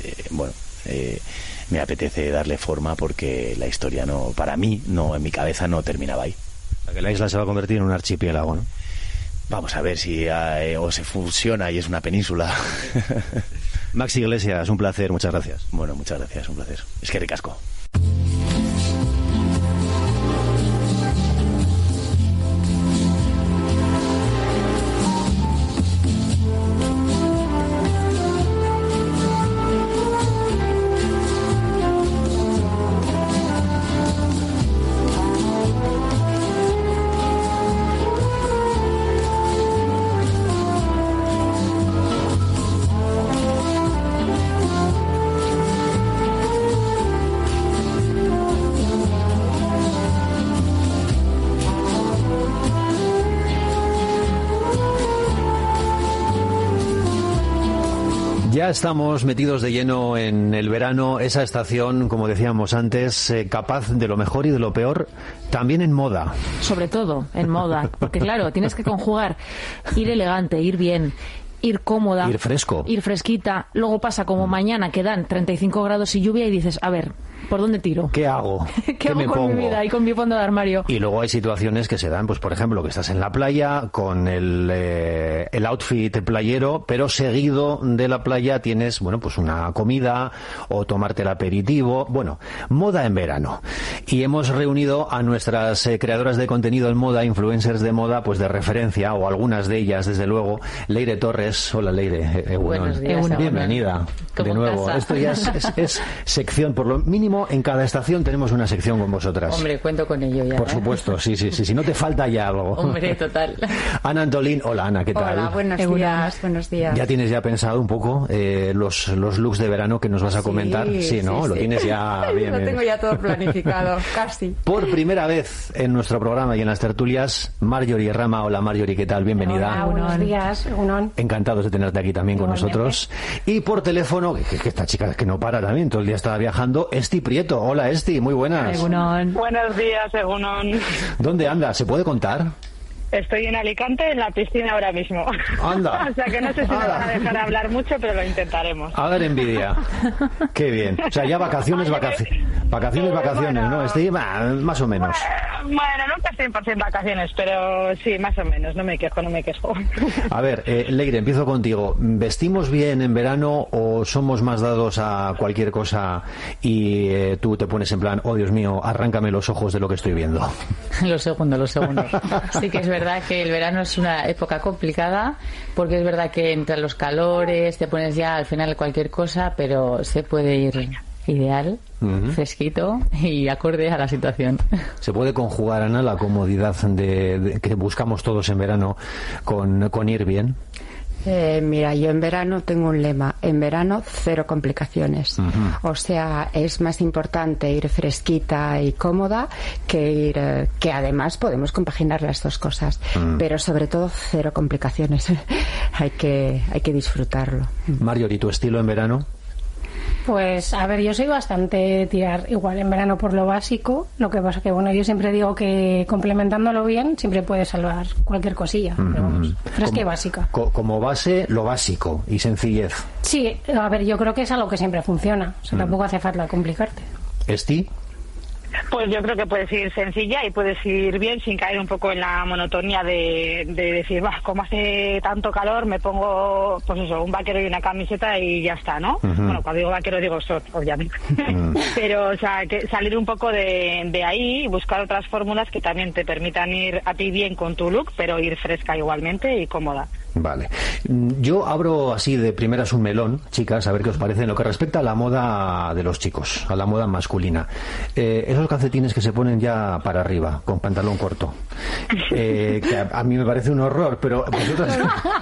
me apetece darle forma porque la historia para mí, en mi cabeza no terminaba ahí. sea, que la isla se va a convertir en un archipiélago, ¿no? Vamos a ver si o se fusiona y es una península. Max Iglesias, un placer, muchas gracias. Bueno, muchas gracias, un placer. Es que ricasco. Ya estamos metidos de lleno en el verano, esa estación, como decíamos antes, capaz de lo mejor y de lo peor, también en moda. Sobre todo en moda, porque claro, tienes que conjugar ir elegante, ir bien, ir cómoda, ir fresco, ir fresquita. Luego pasa como mañana que dan 35 grados y lluvia y dices, a ver, ¿por dónde tiro? ¿Qué hago? ¿Qué hago me con pongo? mi vida y con mi fondo de armario? Y luego hay situaciones que se dan, pues por ejemplo, que estás en la playa con el outfit playero, pero seguido de la playa tienes, bueno, pues una comida o tomarte el aperitivo. Bueno, moda en verano. Y hemos reunido a nuestras creadoras de contenido en moda, influencers de moda, pues de referencia, o algunas de ellas, desde luego. Leire Torres. Hola, Leire. Buenos días. Bienvenida de nuevo. Casa. Esto ya es sección, por lo mínimo en cada estación tenemos una sección con vosotras. Hombre, cuento con ello ya. Por supuesto, sí. Si no te falta ya algo. Hombre, total. Ana Antolín, hola Ana, ¿qué tal? Hola, buenos días. ¿Ya tienes ya pensado un poco los looks de verano que nos vas a comentar? Sí, ¿no? Sí, Lo tienes ya bien. Lo tengo ya todo planificado, casi. Por primera vez en nuestro programa y en las tertulias, Marjorie Rama. Hola Marjorie, ¿qué tal? Bienvenida. Hola, buenos días. Encantados de tenerte aquí también con nosotros. Y por teléfono, que esta chica que no para también, todo el día está viajando, Esti Prieto. Hola Esti, muy buenas. Buenos días, Egunon. ¿Dónde andas? ¿Se puede contar? Estoy en Alicante, en la piscina ahora mismo. Anda. O sea que no sé si me van a dejar hablar mucho, pero lo intentaremos. A dar envidia. Qué bien. O sea, ya vacaciones, ¿no? Estoy más o menos. Bueno, nunca 100% vacaciones, pero sí, más o menos. No me quejo. A ver, Leire, empiezo contigo. ¿Vestimos bien en verano o somos más dados a cualquier cosa y tú te pones en plan, oh Dios mío, arráncame los ojos de lo que estoy viendo? Lo segundo. Sí que es verdad que el verano es una época complicada, porque es verdad que entre los calores te pones ya al final cualquier cosa, pero se puede ir ideal, fresquito y acorde a la situación. ¿Se puede conjugar, Ana, la comodidad que buscamos todos en verano con ir bien? Mira, yo en verano tengo un lema. En verano, 0 complicaciones. O sea, es más importante ir fresquita y cómoda que ir... que además podemos compaginar las dos cosas. Pero sobre todo, 0 complicaciones. hay que disfrutarlo. Marjorie, ¿tu estilo en verano? Pues, a ver, yo soy bastante tirar igual en verano por lo básico. Lo que pasa que, bueno, yo siempre digo que complementándolo bien siempre puedes salvar cualquier cosilla. Pero vamos, fresca y básica. Como base, lo básico y sencillez. Sí, a ver, yo creo que es algo que siempre funciona. O sea, tampoco hace falta complicarte. ¿Esti? Pues yo creo que puedes ir sencilla y puedes ir bien sin caer un poco en la monotonía de decir, como hace tanto calor me pongo, pues eso, un vaquero y una camiseta y ya está, ¿no? Bueno, cuando digo vaquero digo short, obviamente. Pero, o sea, que salir un poco de ahí y buscar otras fórmulas que también te permitan ir a ti bien con tu look, pero ir fresca igualmente y cómoda. Vale. Yo abro así de primeras un melón, chicas, a ver qué os parece en lo que respecta a la moda de los chicos, a la moda masculina. Esos calcetines que se ponen ya para arriba, con pantalón corto, que a mí me parece un horror, pero vosotros,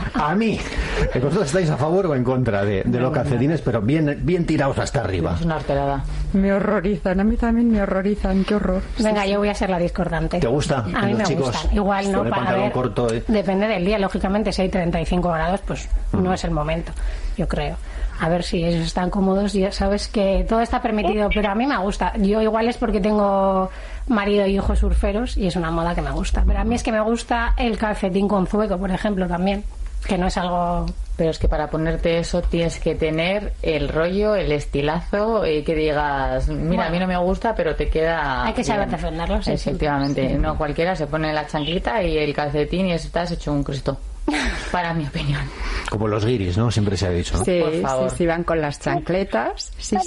vosotros estáis a favor o en contra de los calcetines, pero bien tirados hasta arriba. Es una arterada. Me horrorizan, a mí también me horrorizan, qué horror. Venga, yo voy a ser la discordante. ¿Te gusta? A mí me gusta. Igual no, para ver, corto, depende del día, lógicamente, si hay 35 grados, pues no es el momento, yo creo. A ver si ellos están cómodos, ya sabes que todo está permitido, pero a mí me gusta. Yo igual es porque tengo marido y hijos surferos y es una moda que me gusta. Pero a mí es que me gusta el calcetín con zueco, por ejemplo, también. que no es algo... Pero es que para ponerte eso tienes que tener el rollo, el estilazo, y que digas, mira, a mí no me gusta, pero te queda... Hay que saber defenderlo, sí. Efectivamente, sí. No cualquiera se pone la chanclita y el calcetín y estás hecho un Cristo, para mi opinión. Como los guiris, ¿no? Siempre se ha dicho, ¿no? Sí, por favor. sí, van con las chancletas. Sí.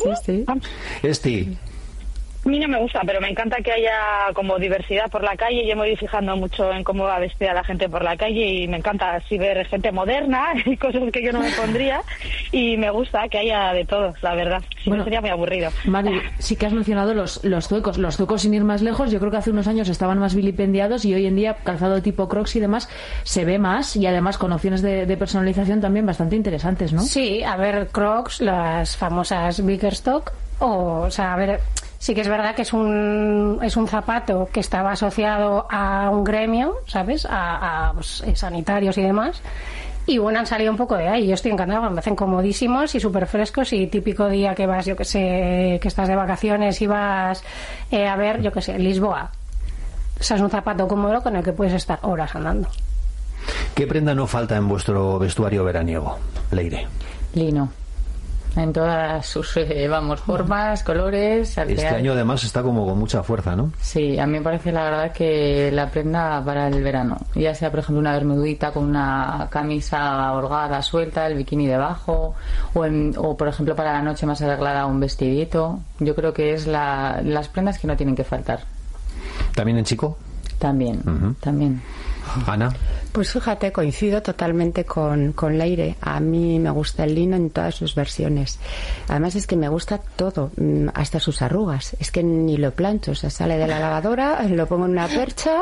Esti. A mí no me gusta, pero me encanta que haya como diversidad por la calle. Yo me voy fijando mucho en cómo va vestida la gente por la calle y me encanta así ver gente moderna y cosas que yo no me pondría, y me gusta que haya de todo, la verdad. Si no sería muy aburrido. Mari, sí que has mencionado los zuecos. Los zuecos, sin ir más lejos, yo creo que hace unos años estaban más vilipendiados y hoy en día calzado tipo Crocs y demás se ve más, y además con opciones de personalización también bastante interesantes, ¿no? Sí, a ver, Crocs, las famosas Birkenstock, o sea, a ver... Sí que es verdad que es un zapato que estaba asociado a un gremio, ¿sabes? A pues, sanitarios y demás. Y bueno, han salido un poco de ahí. Yo estoy encantada, me hacen comodísimos y súper frescos, y típico día que vas, yo que sé, que estás de vacaciones y vas a ver, yo que sé, Lisboa. O sea, es un zapato cómodo con el que puedes estar horas andando. ¿Qué prenda no falta en vuestro vestuario veraniego, Leire? Lino. En todas sus formas, colores. Este año además está como con mucha fuerza, ¿no? Sí, a mí me parece la verdad que la prenda para el verano, ya sea por ejemplo una bermudita con una camisa holgada suelta, el bikini debajo, o por ejemplo para la noche más arreglada un vestidito. Yo creo que es las prendas que no tienen que faltar. ¿También en chico? También, también. Ana. Pues fíjate, coincido totalmente con Leire. A mí me gusta el lino en todas sus versiones. Además es que me gusta todo, hasta sus arrugas. Es que ni lo plancho, o sea, sale de la lavadora, lo pongo en una percha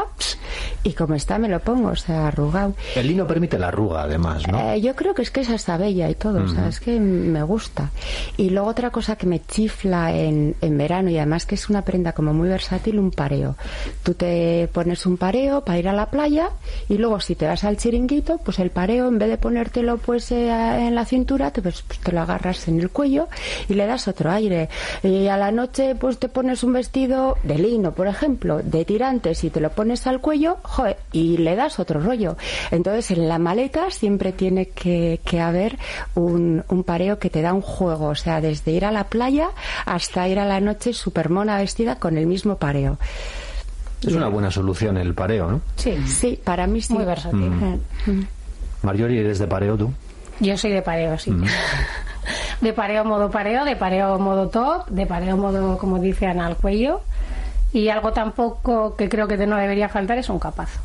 y como está me lo pongo, o sea, arrugado. El lino permite la arruga, además, ¿no? Yo creo que es hasta bella y todo, o sea, es que me gusta. Y luego otra cosa que me chifla en verano, y además que es una prenda como muy versátil, un pareo. Tú te pones un pareo para ir a la playa y luego si te vas al chiringuito, pues el pareo, en vez de ponértelo pues en la cintura, pues te lo agarras en el cuello y le das otro aire. Y a la noche pues te pones un vestido de lino, por ejemplo, de tirantes, y te lo pones al cuello, joder, y le das otro rollo. Entonces en la maleta siempre tiene que haber un pareo que te da un juego, o sea, desde ir a la playa hasta ir a la noche súper mona vestida con el mismo pareo. Es una buena solución el pareo, ¿no? Sí, para mí sí. Muy versátil. Marjorie, ¿eres de pareo tú? Yo soy de pareo, sí. De pareo modo top, de pareo modo, como dice Ana, al cuello. Y algo tampoco que creo que no debería faltar es un capazo.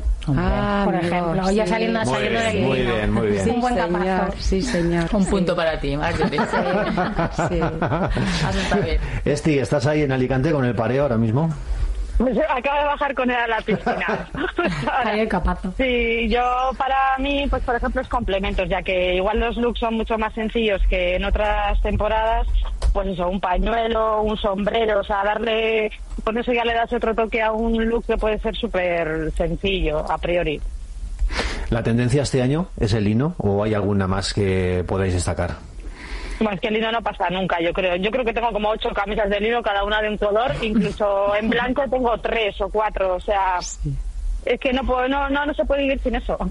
Por ejemplo, sí. Ya saliendo del lino. Muy bien. Un buen capazo. Sí, señor. Un punto para ti, Marjorie. Sí. Has estado bien. Esti, ¿estás ahí en Alicante con el pareo ahora mismo? Pues acabo de bajar con él a la piscina. Ahí el capazo. Sí, yo para mí, pues por ejemplo, es complementos, ya que igual los looks son mucho más sencillos que en otras temporadas. Pues eso, un pañuelo, un sombrero, o sea, con eso ya le das otro toque a un look que puede ser súper sencillo, a priori. ¿La tendencia este año es el lino o hay alguna más que podáis destacar? Bueno, es que el lino no pasa nunca, yo creo. Yo creo que tengo como 8 camisas de lino, cada una de un color, incluso en blanco tengo 3 o 4, o sea, es que no se puede vivir sin eso.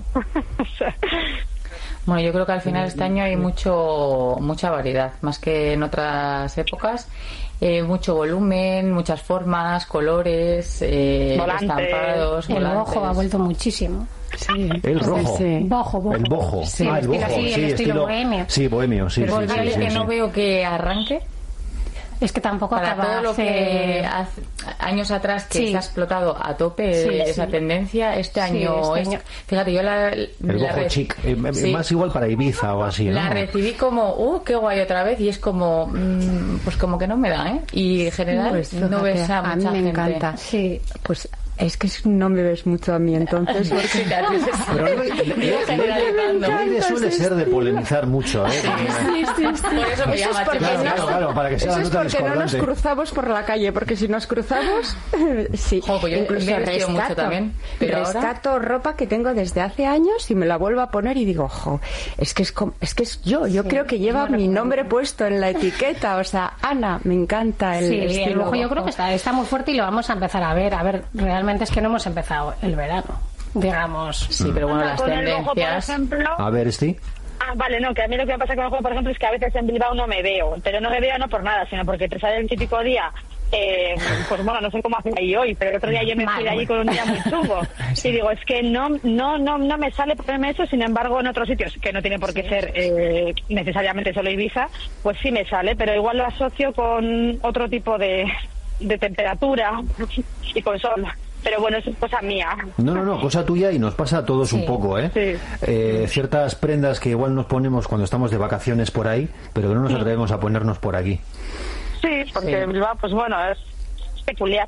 Bueno, yo creo que al final este año hay mucha variedad, más que en otras épocas. Mucho volumen, muchas formas, colores, estampados, el bojo ha vuelto muchísimo. Sí. El rojo. Sí. Bojo. El bojo. Sí, el bojo. El estilo bohemio. Sí, bohemio, sí. Pero es que no veo que arranque. Es que tampoco para acaba todo lo que hace años atrás que se ha explotado a tope esa tendencia. Este año fíjate, yo el bojo chic, más igual para Ibiza o así, ¿no? La recibí como qué guay otra vez, y es como pues como que no me da, y en general pues, no ves a mucha gente. Me encanta. Sí, pues es que no me ves mucho a mí, entonces. Porque... Pero Leire suele ser de polemizar mucho, ¿eh? Sí. Por eso me llama. Claro, para que sea eso es porque no nos cruzamos por la calle, porque si nos cruzamos, sí. Pues incluso rescato mucho también. Pero rescato ropa que tengo desde hace años y me la vuelvo a poner y digo, es que es yo. Yo creo que lleva mi nombre puesto en la etiqueta. O sea, Ana, me encanta el estilo. El bojo yo creo que está muy fuerte y lo vamos a empezar a ver. A ver, realmente es que no hemos empezado el verano. digamos. Sí, pero bueno, las con el ojo, por tendencias... ejemplo... A ver, Esti. Vale, no, que a mí lo que me pasa con el juego, por ejemplo, es que a veces en Bilbao no me veo, pero no me veo no por nada, sino porque te sale el típico día, pues bueno, no sé cómo hacer ahí hoy, pero el otro día yo me fui de allí con un día muy chungo, y digo, es que no me sale ponerme eso, sin embargo en otros sitios, que no tiene por qué ser necesariamente solo Ibiza, pues sí me sale, pero igual lo asocio con otro tipo de temperatura y con sol. Pero bueno, eso es cosa mía. No, cosa tuya, y nos pasa a todos un poco, ¿eh? Sí. Ciertas prendas que igual nos ponemos cuando estamos de vacaciones por ahí, pero que no nos atrevemos a ponernos por aquí. Sí, porque Bilbao, pues bueno, es peculiar.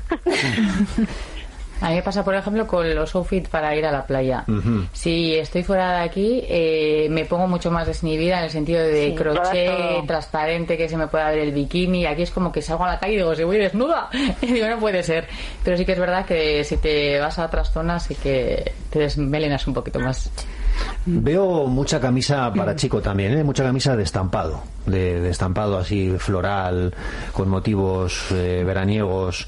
A mí me pasa, por ejemplo, con los outfits para ir a la playa. Si estoy fuera de aquí, me pongo mucho más desinhibida en el sentido de crochet, transparente, que se me pueda ver el bikini. Aquí es como que salgo a la calle y digo, si voy desnuda. Y digo, no puede ser. Pero sí que es verdad que si te vas a otras zonas, sí que te desmelenas un poquito más. Veo mucha camisa para chico también, ¿eh? Mucha camisa de estampado, de estampado así floral, con motivos veraniegos.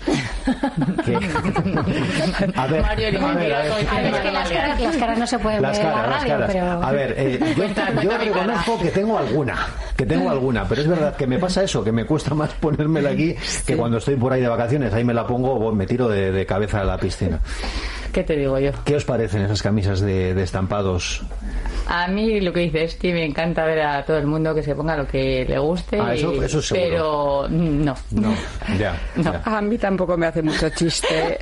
A ver, es que las caras no se pueden ver en la radio, pero... A ver, yo reconozco que tengo alguna, pero es verdad que me pasa eso, que me cuesta más ponérmela aquí que cuando estoy por ahí de vacaciones. Ahí me la pongo, me tiro de cabeza a la piscina. ¿Qué te digo yo? ¿Qué os parecen esas camisas de estampados? A mí lo que dices, Steve, me encanta ver a todo el mundo que se ponga lo que le guste. Eso seguro. Pero no. Ya. A mí tampoco me hace mucho chiste.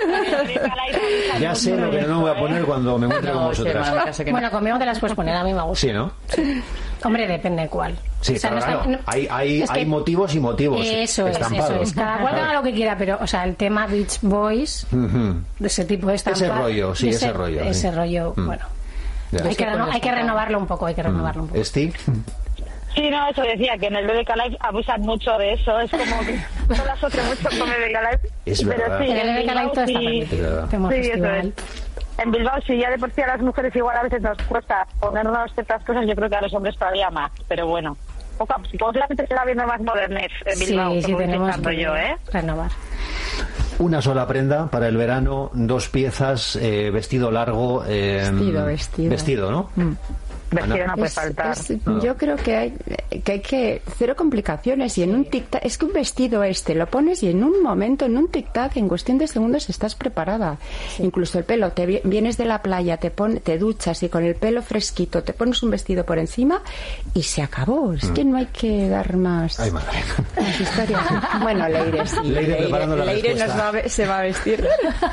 Ya sé lo que no me voy a poner cuando me encuentre con vosotras. Bueno, conmigo te las puedes poner, a mí me gusta. Sí, ¿no? Hombre, depende cuál. Sí, claro. Hay motivos y motivos. Eso es. Cada cual haga lo que quiera, pero, o sea, el tema Beach Boys, de ese tipo de estampado. Ese rollo. Ese rollo, bueno. Hay que renovarlo un poco, ¿Steve? Sí, no, eso decía, que en el BBK Live abusan mucho de eso, es como que no las asocio mucho con el BBK Live. Es verdad. Pero sí, en el BBK Live todo está permitido. Sí, eso es. En Bilbao, sí, ya de por sí a las mujeres igual a veces nos cuesta ponernos ciertas cosas, yo creo que a los hombres todavía más, pero bueno. Posiblemente se va viendo más modernez en Bilbao, sí, tenemos que renovar. Una sola prenda para el verano, 2 piezas, vestido largo. Vestido, ¿no? Vestido no puede faltar. Yo creo que hay que cero complicaciones, y en un tic-tac, es que un vestido lo pones y en un momento, en un tic-tac, en cuestión de segundos estás preparada. Incluso el pelo, vienes de la playa, te duchas y con el pelo fresquito te pones un vestido por encima y se acabó. Es que no hay que dar más. Ay, madre. Más historias. Bueno, Leire sí. Leire se va a vestir.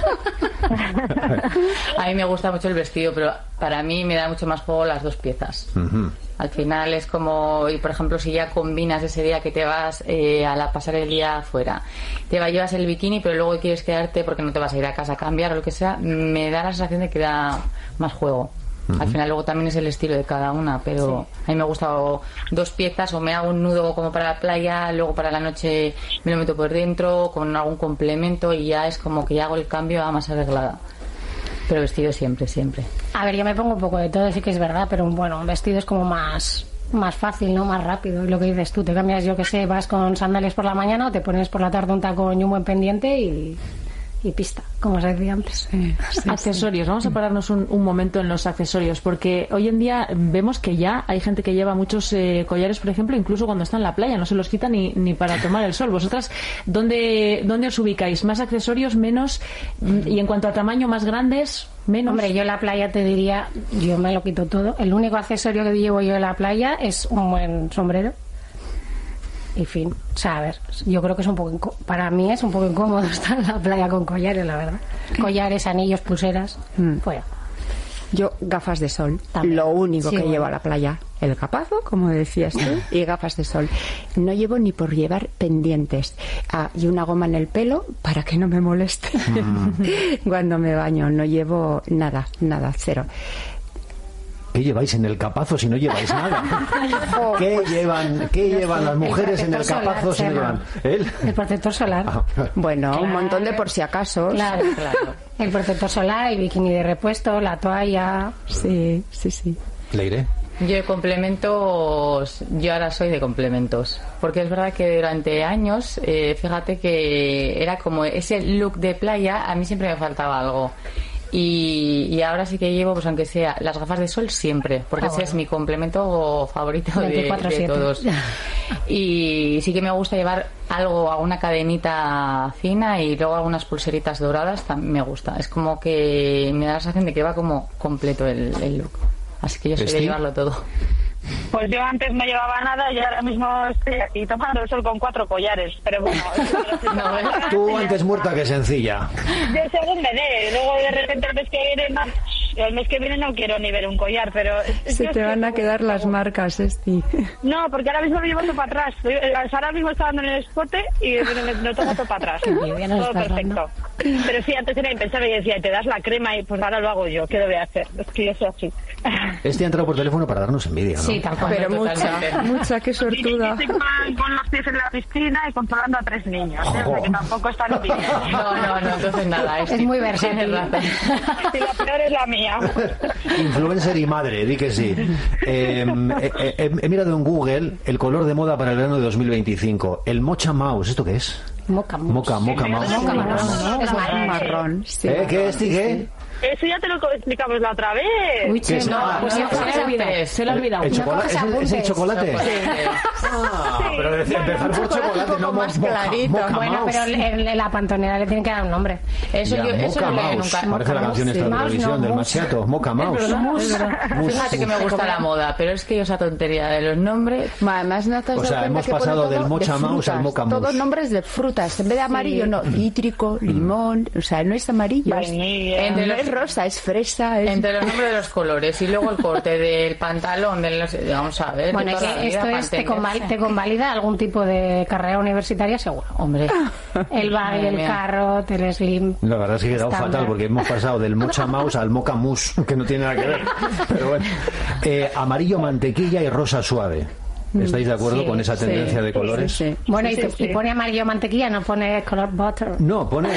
A mí me gusta mucho el vestido, pero para mí me da mucho más juego las 2 piezas. Al final es como, y por ejemplo, si ya combinas ese día que te vas a pasar el día afuera, llevas el bikini, pero luego quieres quedarte porque no te vas a ir a casa a cambiar o lo que sea, me da la sensación de que da más juego. Al final luego también es el estilo de cada una, pero a mí me gusta 2 piezas, o me hago un nudo como para la playa, luego para la noche me lo meto por dentro con algún complemento y ya es como que ya hago el cambio a más arreglada. Pero vestido siempre. A ver, yo me pongo un poco de todo, sí que es verdad, pero bueno, un vestido es como más fácil, ¿no? Más rápido. Lo que dices tú, te cambias, yo que sé, vas con sandalias por la mañana o te pones por la tarde un tacón y un buen pendiente y pista, como se decía antes. Accesorios, vamos a pararnos un momento en los accesorios, porque hoy en día vemos que ya hay gente que lleva muchos collares, por ejemplo, incluso cuando está en la playa, no se los quita ni para tomar el sol. ¿Vosotras dónde os ubicáis? ¿Más accesorios, menos? Y en cuanto a tamaño, ¿más grandes, menos? Hombre, yo en la playa te diría, yo me lo quito todo. El único accesorio que llevo yo en la playa es un buen sombrero. Y fin, o sea, a ver, yo creo que es un poco, para mí es un poco incómodo estar en la playa con collares, la verdad. Collares, anillos, pulseras, fuera. Yo gafas de sol, también. Lo único que llevo a la playa, el capazo, como decías tú, y gafas de sol. No llevo ni por llevar pendientes. Y una goma en el pelo para que no me moleste cuando me baño. No llevo nada, cero. ¿Qué lleváis en el capazo si no lleváis nada? ¿Qué llevan las mujeres en el capazo si no llevan? El protector solar. Bueno, claro. Un montón de por si acaso. Claro. El protector solar, el bikini de repuesto, la toalla. Sí. ¿Leire? Yo de complementos, yo ahora soy de complementos, porque es verdad que durante años, fíjate que era como ese look de playa, a mí siempre me faltaba algo. Y ahora sí que llevo, pues aunque sea, las gafas de sol siempre, porque ese es mi complemento favorito de todos. Y sí que me gusta llevar algo, una cadenita fina y luego algunas pulseritas doradas, también me gusta. Es como que me da la sensación de que va como completo el look. Así que yo soy de llevarlo todo. Pues yo antes no llevaba nada y ahora mismo estoy aquí tomando el sol con 4 collares, pero bueno. Tú antes muerta que sencilla. Yo según me dé, luego de repente el mes que viene no quiero ni ver un collar, pero... Se te van a quedar las marcas, Esti. No, porque ahora mismo me llevo todo para atrás. Ahora mismo está dando en el escote y me tomo todo para atrás. Todo perfecto. Pero sí, antes era impensable y decía, te das la crema y pues ahora lo hago yo. ¿Qué debo hacer? Es que yo soy así. Este ha entrado por teléfono para darnos envidia, ¿no? Sí, tal cual. Pero mucha, qué sortuda. Y con los pies en la piscina y controlando a 3 niños. O sea, que tampoco está en No, entonces nada. Es muy versátil. Y la peor es la mía. Influencer y madre, di que sí. He mirado en Google el color de moda para el verano de 2025. El Mocha Mouse, ¿esto qué es? Mocha Mouse. Es marrón. Sí. ¿Qué es, qué? Eso ya te lo explicamos la otra vez. Uy, che, no, pues se lo ha olvidado. ¿Es el chocolate? Pero empezar por chocolate, no más clarito. Bueno, pero en la pantonera le tienen que dar un nombre. Eso yo no leí nunca. Parece la canción esta de televisión del Machiato, Mocha Mouse. Fíjate que me gusta la moda, pero es que esa tontería de los nombres... Además, no te has dado cuenta hemos pasado del Mocha Mouse al Mocha Mouse. Todos nombres de frutas. En vez de amarillo, no. Cítrico, limón. O sea, no es amarillo. Es rosa, es fresa. Entre los nombres de los colores y luego el corte del pantalón, vamos a ver. Bueno, esto te convalida algún tipo de carrera universitaria, seguro. Hombre. El bag, el carrot, el slim. La verdad es que he quedado fatal porque hemos pasado del Mocha Mouse al Mocha Mousse, que no tiene nada que ver. Pero bueno. Amarillo mantequilla y rosa suave. ¿Estáis de acuerdo con esa tendencia de colores? Sí. Bueno, y pone amarillo mantequilla, no pone color butter. No, pone...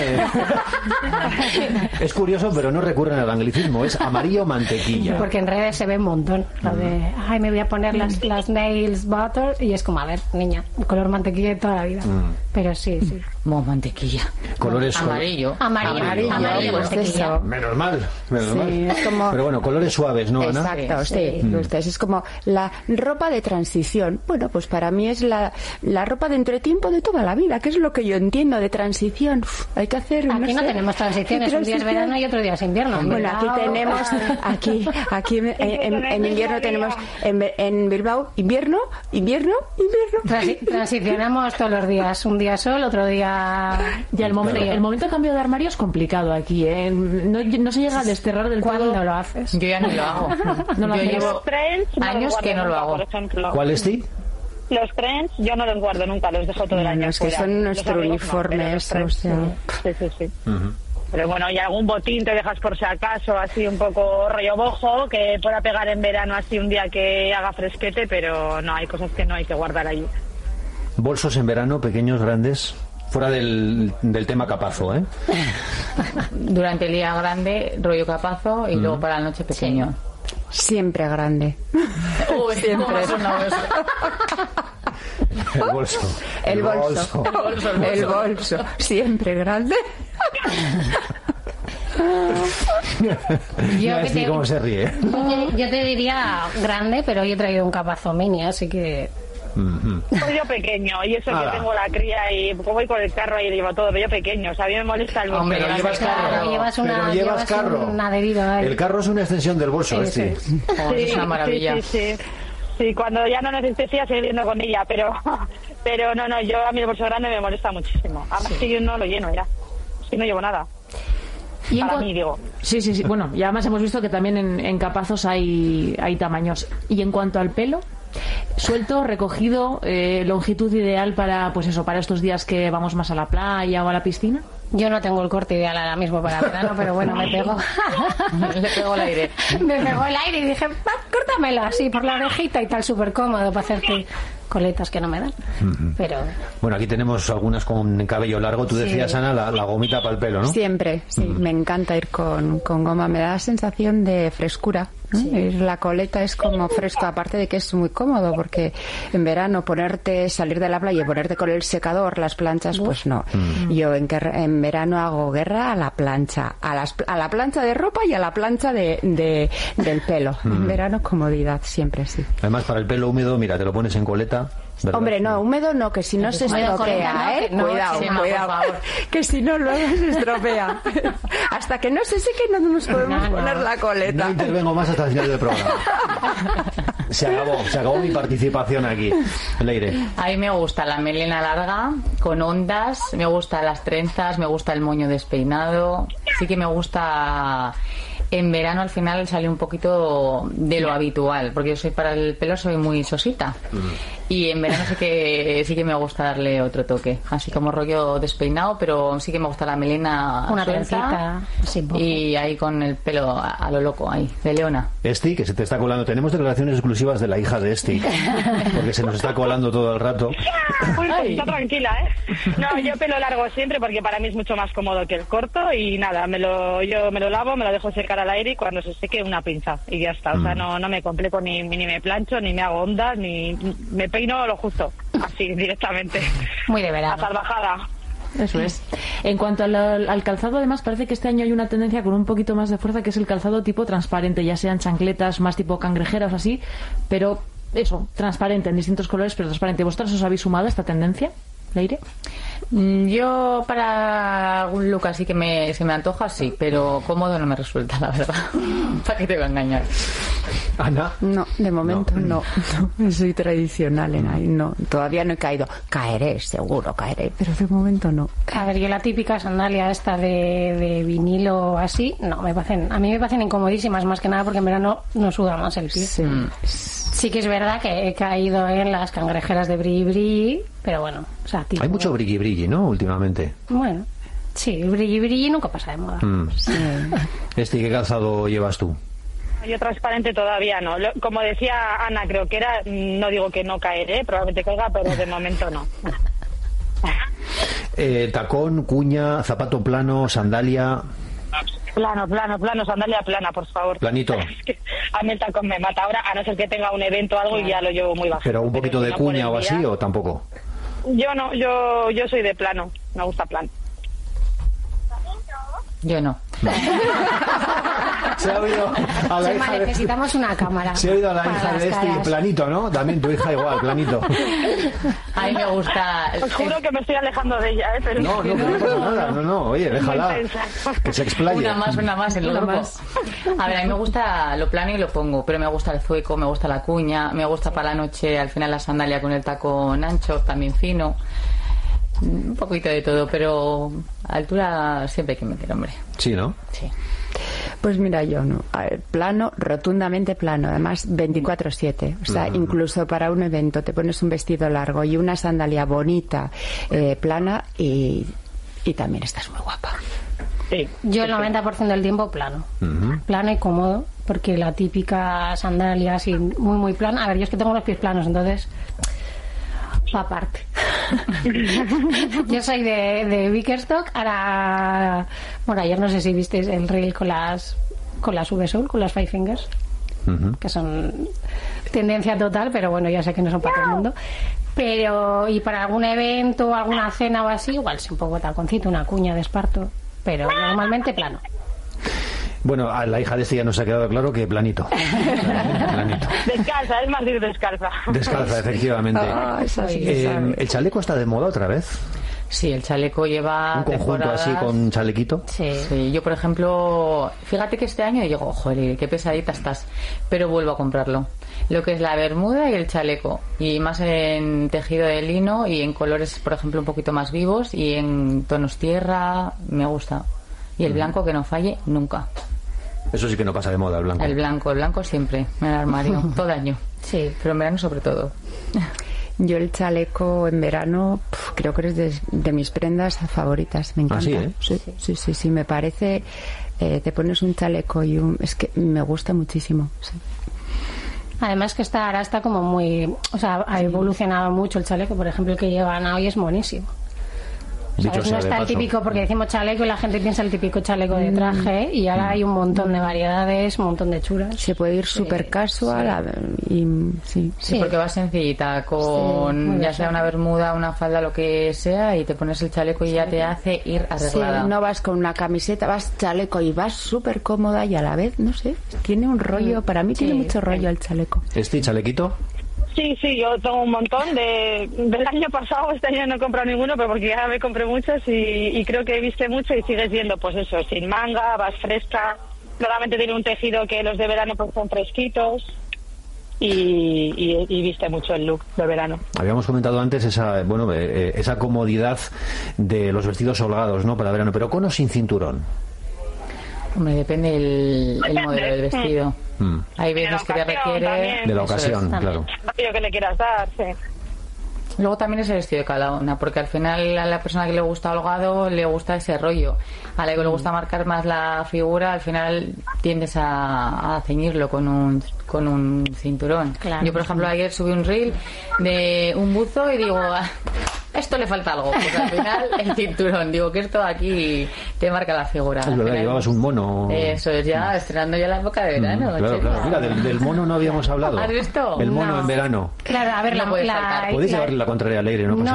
Es curioso, pero no recurren al anglicismo, es amarillo mantequilla. Porque en redes se ve un montón, lo de, me voy a poner las nails butter, y es como, a ver, niña, color mantequilla de toda la vida. Pero sí. Mantequilla. Colores... Amarillo. Amarillo, mantequilla. Menos mal. Es como... Pero bueno, colores suaves, ¿no, Ana? Exacto, sí. Es como la ropa de transición. Bueno, pues para mí es la ropa de entretiempo de toda la vida, que es lo que yo entiendo de transición. Hay que hacer... Aquí no tenemos transiciones, un día es verano y otro día es invierno. Bueno, aquí tenemos... Aquí en invierno tenemos... En Bilbao, invierno. Transicionamos todos los días. Un día sol, otro día... Ya el momento de cambio de armario es complicado aquí, ¿eh? No se llega a desterrar del todo. ¿Cuándo lo haces? Yo ya ni lo hago. Yo llevo años que no lo hago. ¿Cuál es, ti? Los trends yo no los guardo nunca, los dejo todo el año. Es que son nuestro uniforme, eso, o sea... Sí. Pero bueno, y algún botín te dejas por si acaso, así un poco rollo bojo, que pueda pegar en verano así un día que haga fresquete, pero no, hay cosas que no hay que guardar allí. Bolsos en verano, pequeños, grandes... Fuera del tema capazo, ¿eh? Durante el día grande, rollo capazo, y luego para la noche pequeño. Siempre grande. Uy, siempre. El bolso. Siempre grande. ¿Cómo se ríe? Yo te diría grande, pero yo he traído un capazo mini, así que... Soy yo pequeño, y eso que tengo la cría y como voy con el carro ahí llevo todo, pero yo pequeño, o sea, a mí me molesta el bolso. Hombre, llevas carro. Llevas carro. Un adherido ahí. El carro es una extensión del bolso, sí. Es una maravilla. Sí, cuando ya no necesito seguir viendo con ella, pero no, yo a mí el bolso grande me molesta muchísimo. Además que yo no lo lleno ya, si no llevo nada. Y para mí, digo. Sí. Bueno, y además hemos visto que también en capazos hay tamaños. Y en cuanto al pelo, suelto, recogido, longitud ideal para estos días que vamos más a la playa o a la piscina. Yo no tengo el corte ideal ahora mismo para verano, pero bueno, me pegó. Le pegó el aire. Me pegó el aire y dije, córtamelo así por la orejita y tal, súper cómodo para hacerte coletas que no me dan. Pero bueno, aquí tenemos algunas con cabello largo. Tú decías, Ana, la gomita para el pelo, ¿no? Siempre, sí. Me encanta ir con goma. Me da la sensación de frescura. Sí. La coleta es como fresco, aparte de que es muy cómodo, porque en verano salir de la playa y ponerte con el secador, las planchas, pues no. Yo en verano hago guerra a la plancha, a la plancha de ropa y a la plancha del pelo. En verano comodidad, siempre sí. Además, para el pelo húmedo, mira, te lo pones en coleta. ¿Verdad? Hombre, no, húmedo no, que si no se estropea, ¿eh? No, cuidado, que si no luego se estropea. Hasta que no se seque no nos podemos poner la coleta. No intervengo más hasta el final del programa. Se acabó mi participación aquí. Leire. A mí me gusta la melena larga, con ondas, me gustan las trenzas, me gusta el moño despeinado, sí que me gusta... En verano al final sale un poquito de lo habitual, porque yo para el pelo soy muy sosita. Y en verano sí que me gusta darle otro toque, así como rollo despeinado, pero sí que me gusta la melena una trencita y ahí con el pelo a lo loco, ahí, de leona. Esti, que se te está colando. Tenemos declaraciones exclusivas de la hija de Esti, porque se nos está colando todo el rato. Uy, pues está tranquila, ¿eh? No, yo pelo largo siempre porque para mí es mucho más cómodo que el corto y nada, yo me lo lavo, me lo dejo secar al aire y cuando se seque una pinza y ya está. O sea, no me complico ni me plancho, ni me hago ondas, ni me peino lo justo, así directamente. Muy de verano. A salvajada. Eso es. En cuanto al calzado, además, parece que este año hay una tendencia con un poquito más de fuerza, que es el calzado tipo transparente, ya sean chancletas más tipo cangrejeras o así, pero eso, transparente, en distintos colores, pero transparente. ¿Vosotros os habéis sumado a esta tendencia, Leire? Yo para algún look así que se me antoja, sí, pero cómodo no me resulta, la verdad. ¿Para qué te voy a engañar? ¿Ana? No, de momento no soy tradicional en ahí, no, todavía no he caído. Caeré, seguro caeré, pero de momento no. A ver, yo la típica sandalia esta de vinilo así, no, a mí me parecen incomodísimas, más que nada porque en verano no suda más el pie. Sí que es verdad que he caído en las cangrejeras de brilli brilli, pero bueno, o sea, tipo... Hay mucho brilli brilli, ¿no? Últimamente. Bueno, sí, el brilli brilli nunca pasa de moda. Sí. ¿Qué calzado llevas tú? Yo transparente todavía no. Como decía Ana, creo que era, no digo que no caeré, probablemente caiga, pero de momento no. Tacón, cuña, zapato plano, sandalia... Plano, sandalia plana, por favor. Planito. Es que a mí el tacón me mata ahora, a no ser que tenga un evento o algo y ya lo llevo muy bajo. ¿Pero un poquito de cuña o así o tampoco? Yo no, yo soy de plano, me gusta plano. Yo no. Se ha oído a la hija necesitamos una cámara. Se ha oído a la hija de este planito, ¿no? También tu hija igual, planito. A mí me gusta. Os juro que me estoy alejando de ella, ¿eh? Pero no pasa nada, no, oye, déjala. Que se explaye. Una más en lo más. A ver, a mí me gusta lo plano y lo pongo, pero me gusta el zueco, me gusta la cuña, me gusta para la noche al final la sandalia con el tacón ancho, también fino. Un poquito de todo, pero a altura siempre hay que meter, hombre. Sí, ¿no? Sí. Pues mira, yo no. A ver, plano, rotundamente plano, además 24/7. O sea, incluso para un evento te pones un vestido largo y una sandalia bonita, plana y también estás muy guapa. Sí. Yo el 90% del tiempo plano. Plano y cómodo, porque la típica sandalia así muy, muy plana. A ver, yo es que tengo los pies planos, entonces... aparte. Yo soy de Bickerstock. Ahora, bueno, ayer no sé si visteis el reel con las V-Soul, con las Five Fingers, que son tendencia total, pero bueno, ya sé que no son para todo el mundo. Pero, y para algún evento, alguna cena o así, igual es un poco taconcito, una cuña de esparto, pero normalmente plano. Bueno, a la hija de este ya nos ha quedado claro que planito. Planito. Descalza, es más decir descalza. Descalza, efectivamente. ¿El chaleco está de moda otra vez? Sí, el chaleco lleva un conjunto temporadas. así con chalequito. Sí, yo por ejemplo, fíjate que este año digo, joder, qué pesadita estás, pero vuelvo a comprarlo. Lo que es la bermuda y el chaleco, y más en tejido de lino y en colores, por ejemplo, un poquito más vivos y en tonos tierra, me gusta. Y el blanco que no falle nunca. Eso sí que no pasa de moda, el blanco. El blanco siempre, en el armario, todo año. Sí, pero en verano sobre todo. Yo el chaleco en verano creo que es de mis prendas favoritas, me encanta. Sí, me parece, te pones un chaleco y es que me gusta muchísimo. Sí. Además que ahora está como muy, o sea, ha evolucionado mucho el chaleco. Por ejemplo, el que llevan hoy es monísimo. ¿Sabes? No está el típico, porque decimos chaleco y la gente piensa el típico chaleco de traje, y ahora hay un montón de variedades, un montón de churas. Se puede ir súper casual sí, porque va sencillita, con ya sea una bermuda, una falda, lo que sea, y te pones el chaleco y ya te hace ir arreglada. Sí, no vas con una camiseta, vas chaleco y vas súper cómoda, y a la vez, no sé, tiene un rollo, para mí tiene mucho rollo el chaleco. ¿Chalequito? Sí, yo tengo un montón del año pasado. Este año no he comprado ninguno, pero porque ya me compré muchos y creo que viste mucho, y sigues viendo pues eso, sin manga, vas fresca. Normalmente tiene un tejido que los de verano pues son fresquitos, y viste mucho el look de verano. Habíamos comentado antes esa comodidad de los vestidos holgados, ¿no?, para verano, pero con o sin cinturón. Hombre, depende el modelo del vestido. Hay veces que te requiere también, de la ocasión, claro. Que le quieras dar, sí. Luego también es el vestido de cada una, porque al final a la persona que le gusta holgado le gusta ese rollo. A la que le gusta marcar más la figura, al final tiendes a ceñirlo con un cinturón. Claro. Yo, por ejemplo, ayer subí un reel de un buzo y digo, esto le falta algo. Pues al final el cinturón, digo que esto aquí te marca la figura. Es verdad, llevabas un mono. Eso es, ya estrenando ya la época de verano. Claro. Mira, del mono no habíamos hablado. ¿Has visto? El mono en verano. Claro, a ver, podéis llevarle la contraria al aire, ¿no? No.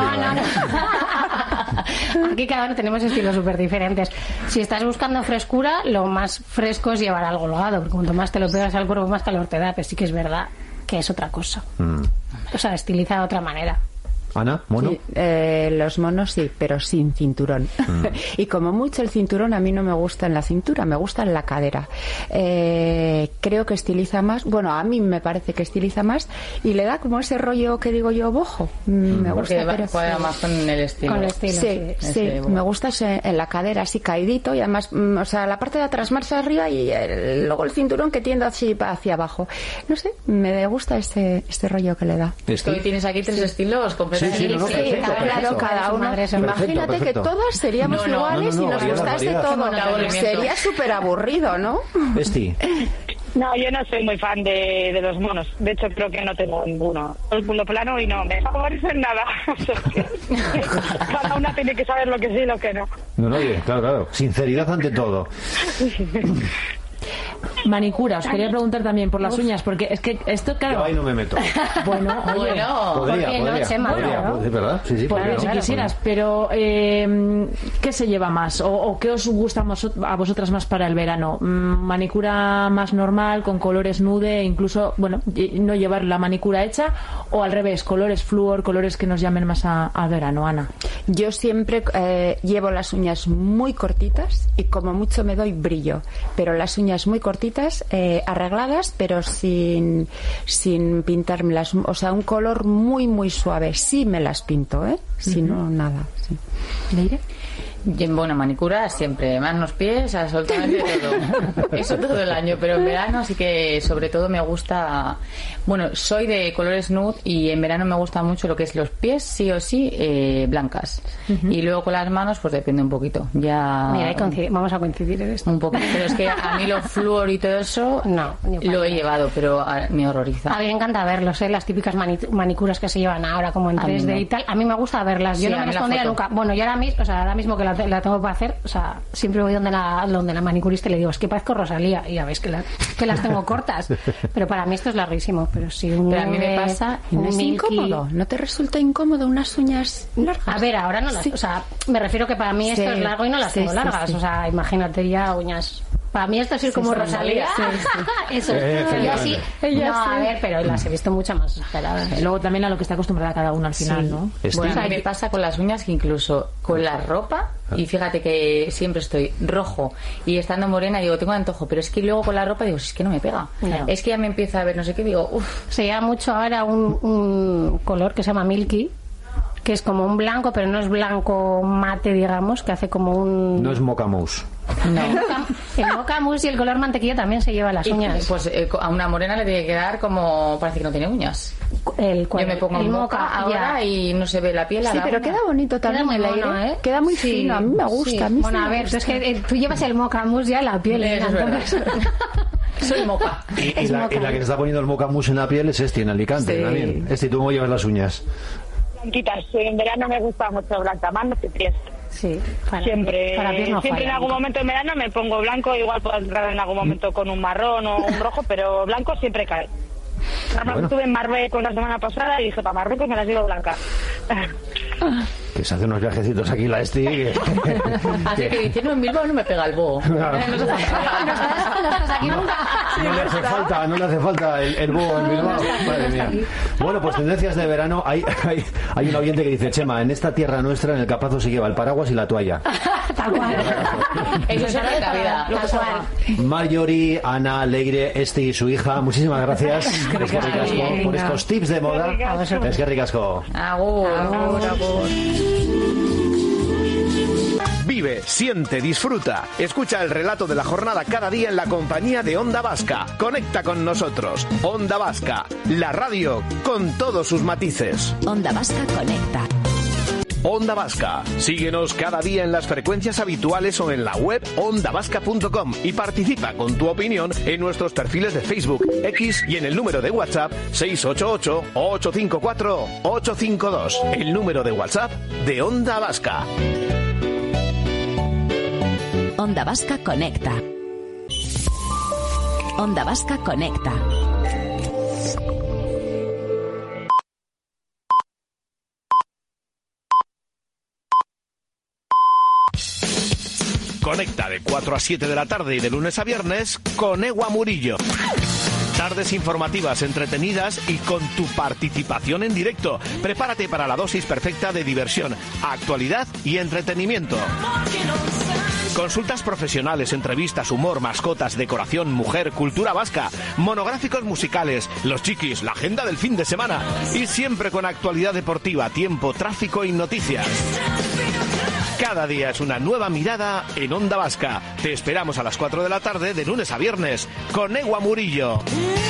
Aquí cada uno tenemos estilos súper diferentes. Si estás buscando frescura, lo más fresco es llevar algo holgado, porque cuanto más te lo pegas al cuerpo, más calor te da. Pero sí que es verdad que es otra cosa. O sea, estiliza de otra manera. Ana, ¿mono? Sí, los monos sí, pero sin cinturón. Y como mucho el cinturón a mí no me gusta en la cintura, me gusta en la cadera. Creo que estiliza más, bueno, a mí me parece que estiliza más y le da como ese rollo que digo yo, bojo. Me gusta. Porque juega más con el estilo. Con el estilo, sí. Me gusta en la cadera así caidito, y además, o sea, la parte de atrás más arriba y luego el cinturón que tiende así hacia abajo. No sé, me gusta este rollo que le da. Hoy tienes aquí tres estilos completamente. Perfecto. Cada uno. Imagínate que todas seríamos iguales y nos gustase todo. Sería súper aburrido, ¿no? Esti. No, yo no soy muy fan de los monos. De hecho, creo que no tengo ninguno. El culo plano y no me favorecen nada. O sea, cada una tiene que saber lo que sí y lo que no. No, oye, claro. Sinceridad ante todo. Manicura, os quería preguntar también por las uñas, porque es que esto, claro. Yo ahí no me meto. Bueno, podría, es verdad. Sí, podría, si quisieras, pero ¿qué se lleva más? ¿O qué os gusta a vosotras más para el verano? ¿Manicura más normal, con colores nude, incluso, bueno, no llevar la manicura hecha, o al revés, colores flúor, colores que nos llamen más a verano, Ana? Yo siempre llevo las uñas muy cortitas y como mucho me doy brillo, pero las uñas muy cortitas, arregladas, pero sin pintármelas, o sea, un color muy muy suave. Sí me las pinto, si no, nada. Sí. ¿Leire? Bueno, manicura siempre, manos, pies, absolutamente todo. Eso todo el año, pero en verano sí que sobre todo me gusta. Bueno, soy de colores nude y en verano me gusta mucho lo que es los pies, sí o sí, blancas. Y luego con las manos, pues depende un poquito. Ya. Mira, vamos a coincidir en esto. Un poquito, pero es que a mí lo flúor y todo eso lo he llevado, pero me horroriza. A mí me encanta verlos, las típicas manicuras que se llevan ahora como en 3D y tal. A mí me gusta verlas. Yo no me respondería nunca. Bueno, yo ahora mismo que la tengo para hacer, o sea, siempre voy donde la manicurista y le digo, es que parezco Rosalía, y ya ves que las tengo cortas, pero para mí esto es larguísimo. Pero si a mí me pasa, ¿no es incómodo? ¿No te resulta incómodo unas uñas largas? A ver, ahora no las, o sea, me refiero que para mí esto es largo y no las tengo largas, o sea, imagínate ya uñas. Para mí esto es ir como Rosalía. Eso es. Yo así. A ver, pero las he visto mucho más exageradas. Luego también a lo que está acostumbrada cada una al final, ¿no? Bueno, a mí me pasa con las uñas que incluso con la ropa, y fíjate que siempre estoy rojo y estando morena digo, tengo antojo, pero es que luego con la ropa digo, es que no me pega. Es que ya me empieza a ver no sé qué, digo, uff. Se llama mucho ahora un color que se llama Milky, que es como un blanco, pero no es blanco mate, digamos, que hace como un... No es mocha mousse. No. El mocha mousse y el color mantequilla también se lleva las uñas. Pues a una morena le tiene que dar como... Parece que no tiene uñas. Yo me pongo el mocha ahora y no se ve la piel. Sí, pero queda bonito también el aire. Queda muy fino, a mí me gusta. A mí bueno, a ver, es que tú llevas el mocha mousse ya en la piel. Soy mocha. Y la que se está poniendo el mocha mousse en la piel es en Alicante también. ¿Tú cómo llevas las uñas? Blanquitas, en verano me gusta mucho blanca, manos y pies. Sí, siempre no siempre en algún momento en verano me pongo blanco, igual puedo entrar en algún momento con un marrón o un rojo, pero blanco siempre cae. Estuve en Marruecos la semana pasada y dije, para Marruecos me las llevo blancas. Que se hace unos viajecitos aquí la Esti. Así que dice, no, en Bilbao no me pega el búho. No le hace falta el búho en Bilbao. Madre mía. Bueno, pues tendencias de verano. Hay un oyente que dice, Chema, en esta tierra nuestra, en el Capazo se lleva el paraguas y la toalla. Tal cual. Eso es la vida. Marjorie, Ana, Leire, Esti y su hija, muchísimas gracias. Es que ricasco por estos tips de moda. Es que ricasco. Agur. Vive, siente, disfruta. Escucha el relato de la jornada cada día en la compañía de Onda Vasca. Conecta con nosotros. Onda Vasca, la radio con todos sus matices. Onda Vasca conecta. Onda Vasca. Síguenos cada día en las frecuencias habituales o en la web ondavasca.com y participa con tu opinión en nuestros perfiles de Facebook, X y en el número de WhatsApp 688-854-852. El número de WhatsApp de Onda Vasca. Onda Vasca conecta. Onda Vasca conecta. Conecta de 4 a 7 de la tarde y de lunes a viernes con Ewa Murillo. Tardes informativas, entretenidas y con tu participación en directo. Prepárate para la dosis perfecta de diversión, actualidad y entretenimiento. Consultas profesionales, entrevistas, humor, mascotas, decoración, mujer, cultura vasca, monográficos musicales, los chiquis, la agenda del fin de semana y siempre con actualidad deportiva, tiempo, tráfico y noticias. Cada día es una nueva mirada en Onda Vasca. Te esperamos a las 4 de la tarde de lunes a viernes con Ewa Murillo.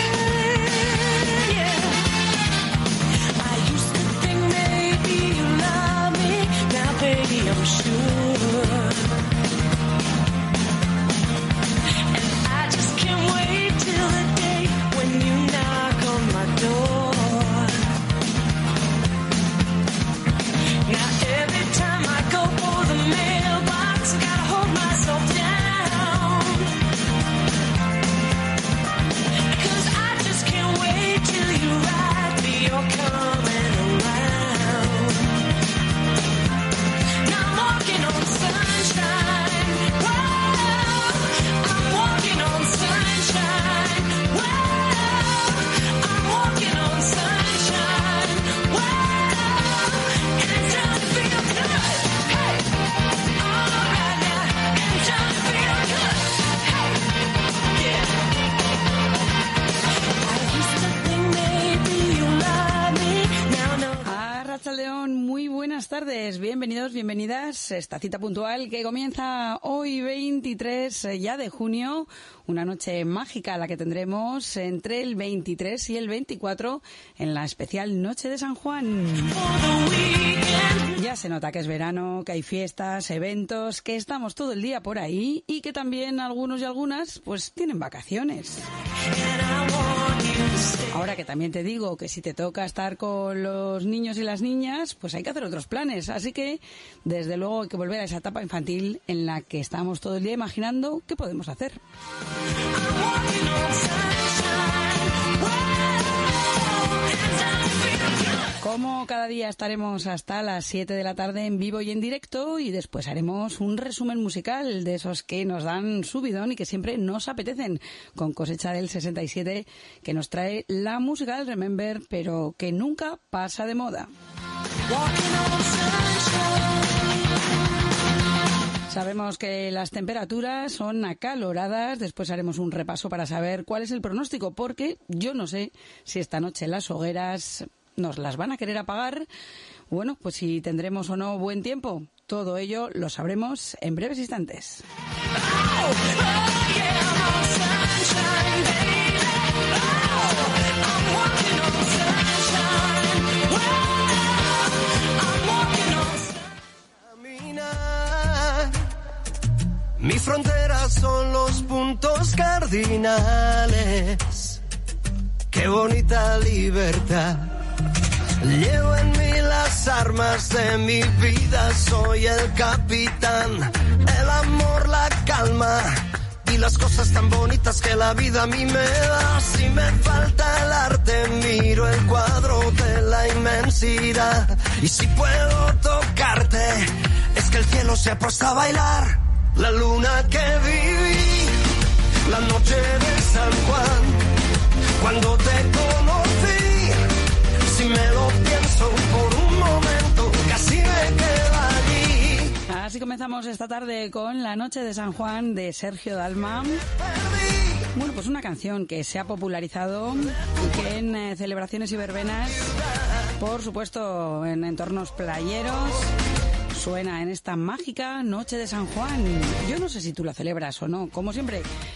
Bienvenidas. Esta cita puntual que comienza hoy 23 ya de junio, una noche mágica la que tendremos entre el 23 y el 24 en la especial Noche de San Juan. Ya se nota que es verano, que hay fiestas, eventos, que estamos todo el día por ahí y que también algunos y algunas pues tienen vacaciones. Ahora que también te digo que si te toca estar con los niños y las niñas, pues hay que hacer otros planes. Así que, desde luego, hay que volver a esa etapa infantil en la que estamos todo el día imaginando qué podemos hacer. Como cada día estaremos hasta las 7 de la tarde en vivo y en directo y después haremos un resumen musical de esos que nos dan subidón y que siempre nos apetecen, con Cosecha del 67 que nos trae la música del Remember, pero que nunca pasa de moda. Sabemos que las temperaturas son acaloradas, después haremos un repaso para saber cuál es el pronóstico, porque yo no sé si esta noche las hogueras nos las van a querer apagar. Bueno, pues si tendremos o no buen tiempo, todo ello lo sabremos en breves instantes. Mi frontera son los puntos cardinales. Qué bonita libertad. Llevo en mí la las armas de mi vida, soy el capitán. El amor, la calma y las cosas tan bonitas que la vida a mí me da. Si me falta el arte, miro el cuadro de la inmensidad. Y si puedo tocarte, es que el cielo se ha puesto a bailar. La luna que viví, la noche de San Juan, cuando te conocí, si me lo pienso por un momento, casi me quedo allí. Así comenzamos esta tarde con La Noche de San Juan de Sergio Dalma. Bueno, pues una canción que se ha popularizado y que en celebraciones y verbenas, por supuesto en entornos playeros, suena en esta mágica Noche de San Juan. Yo no sé si tú la celebras o no. Como siempre,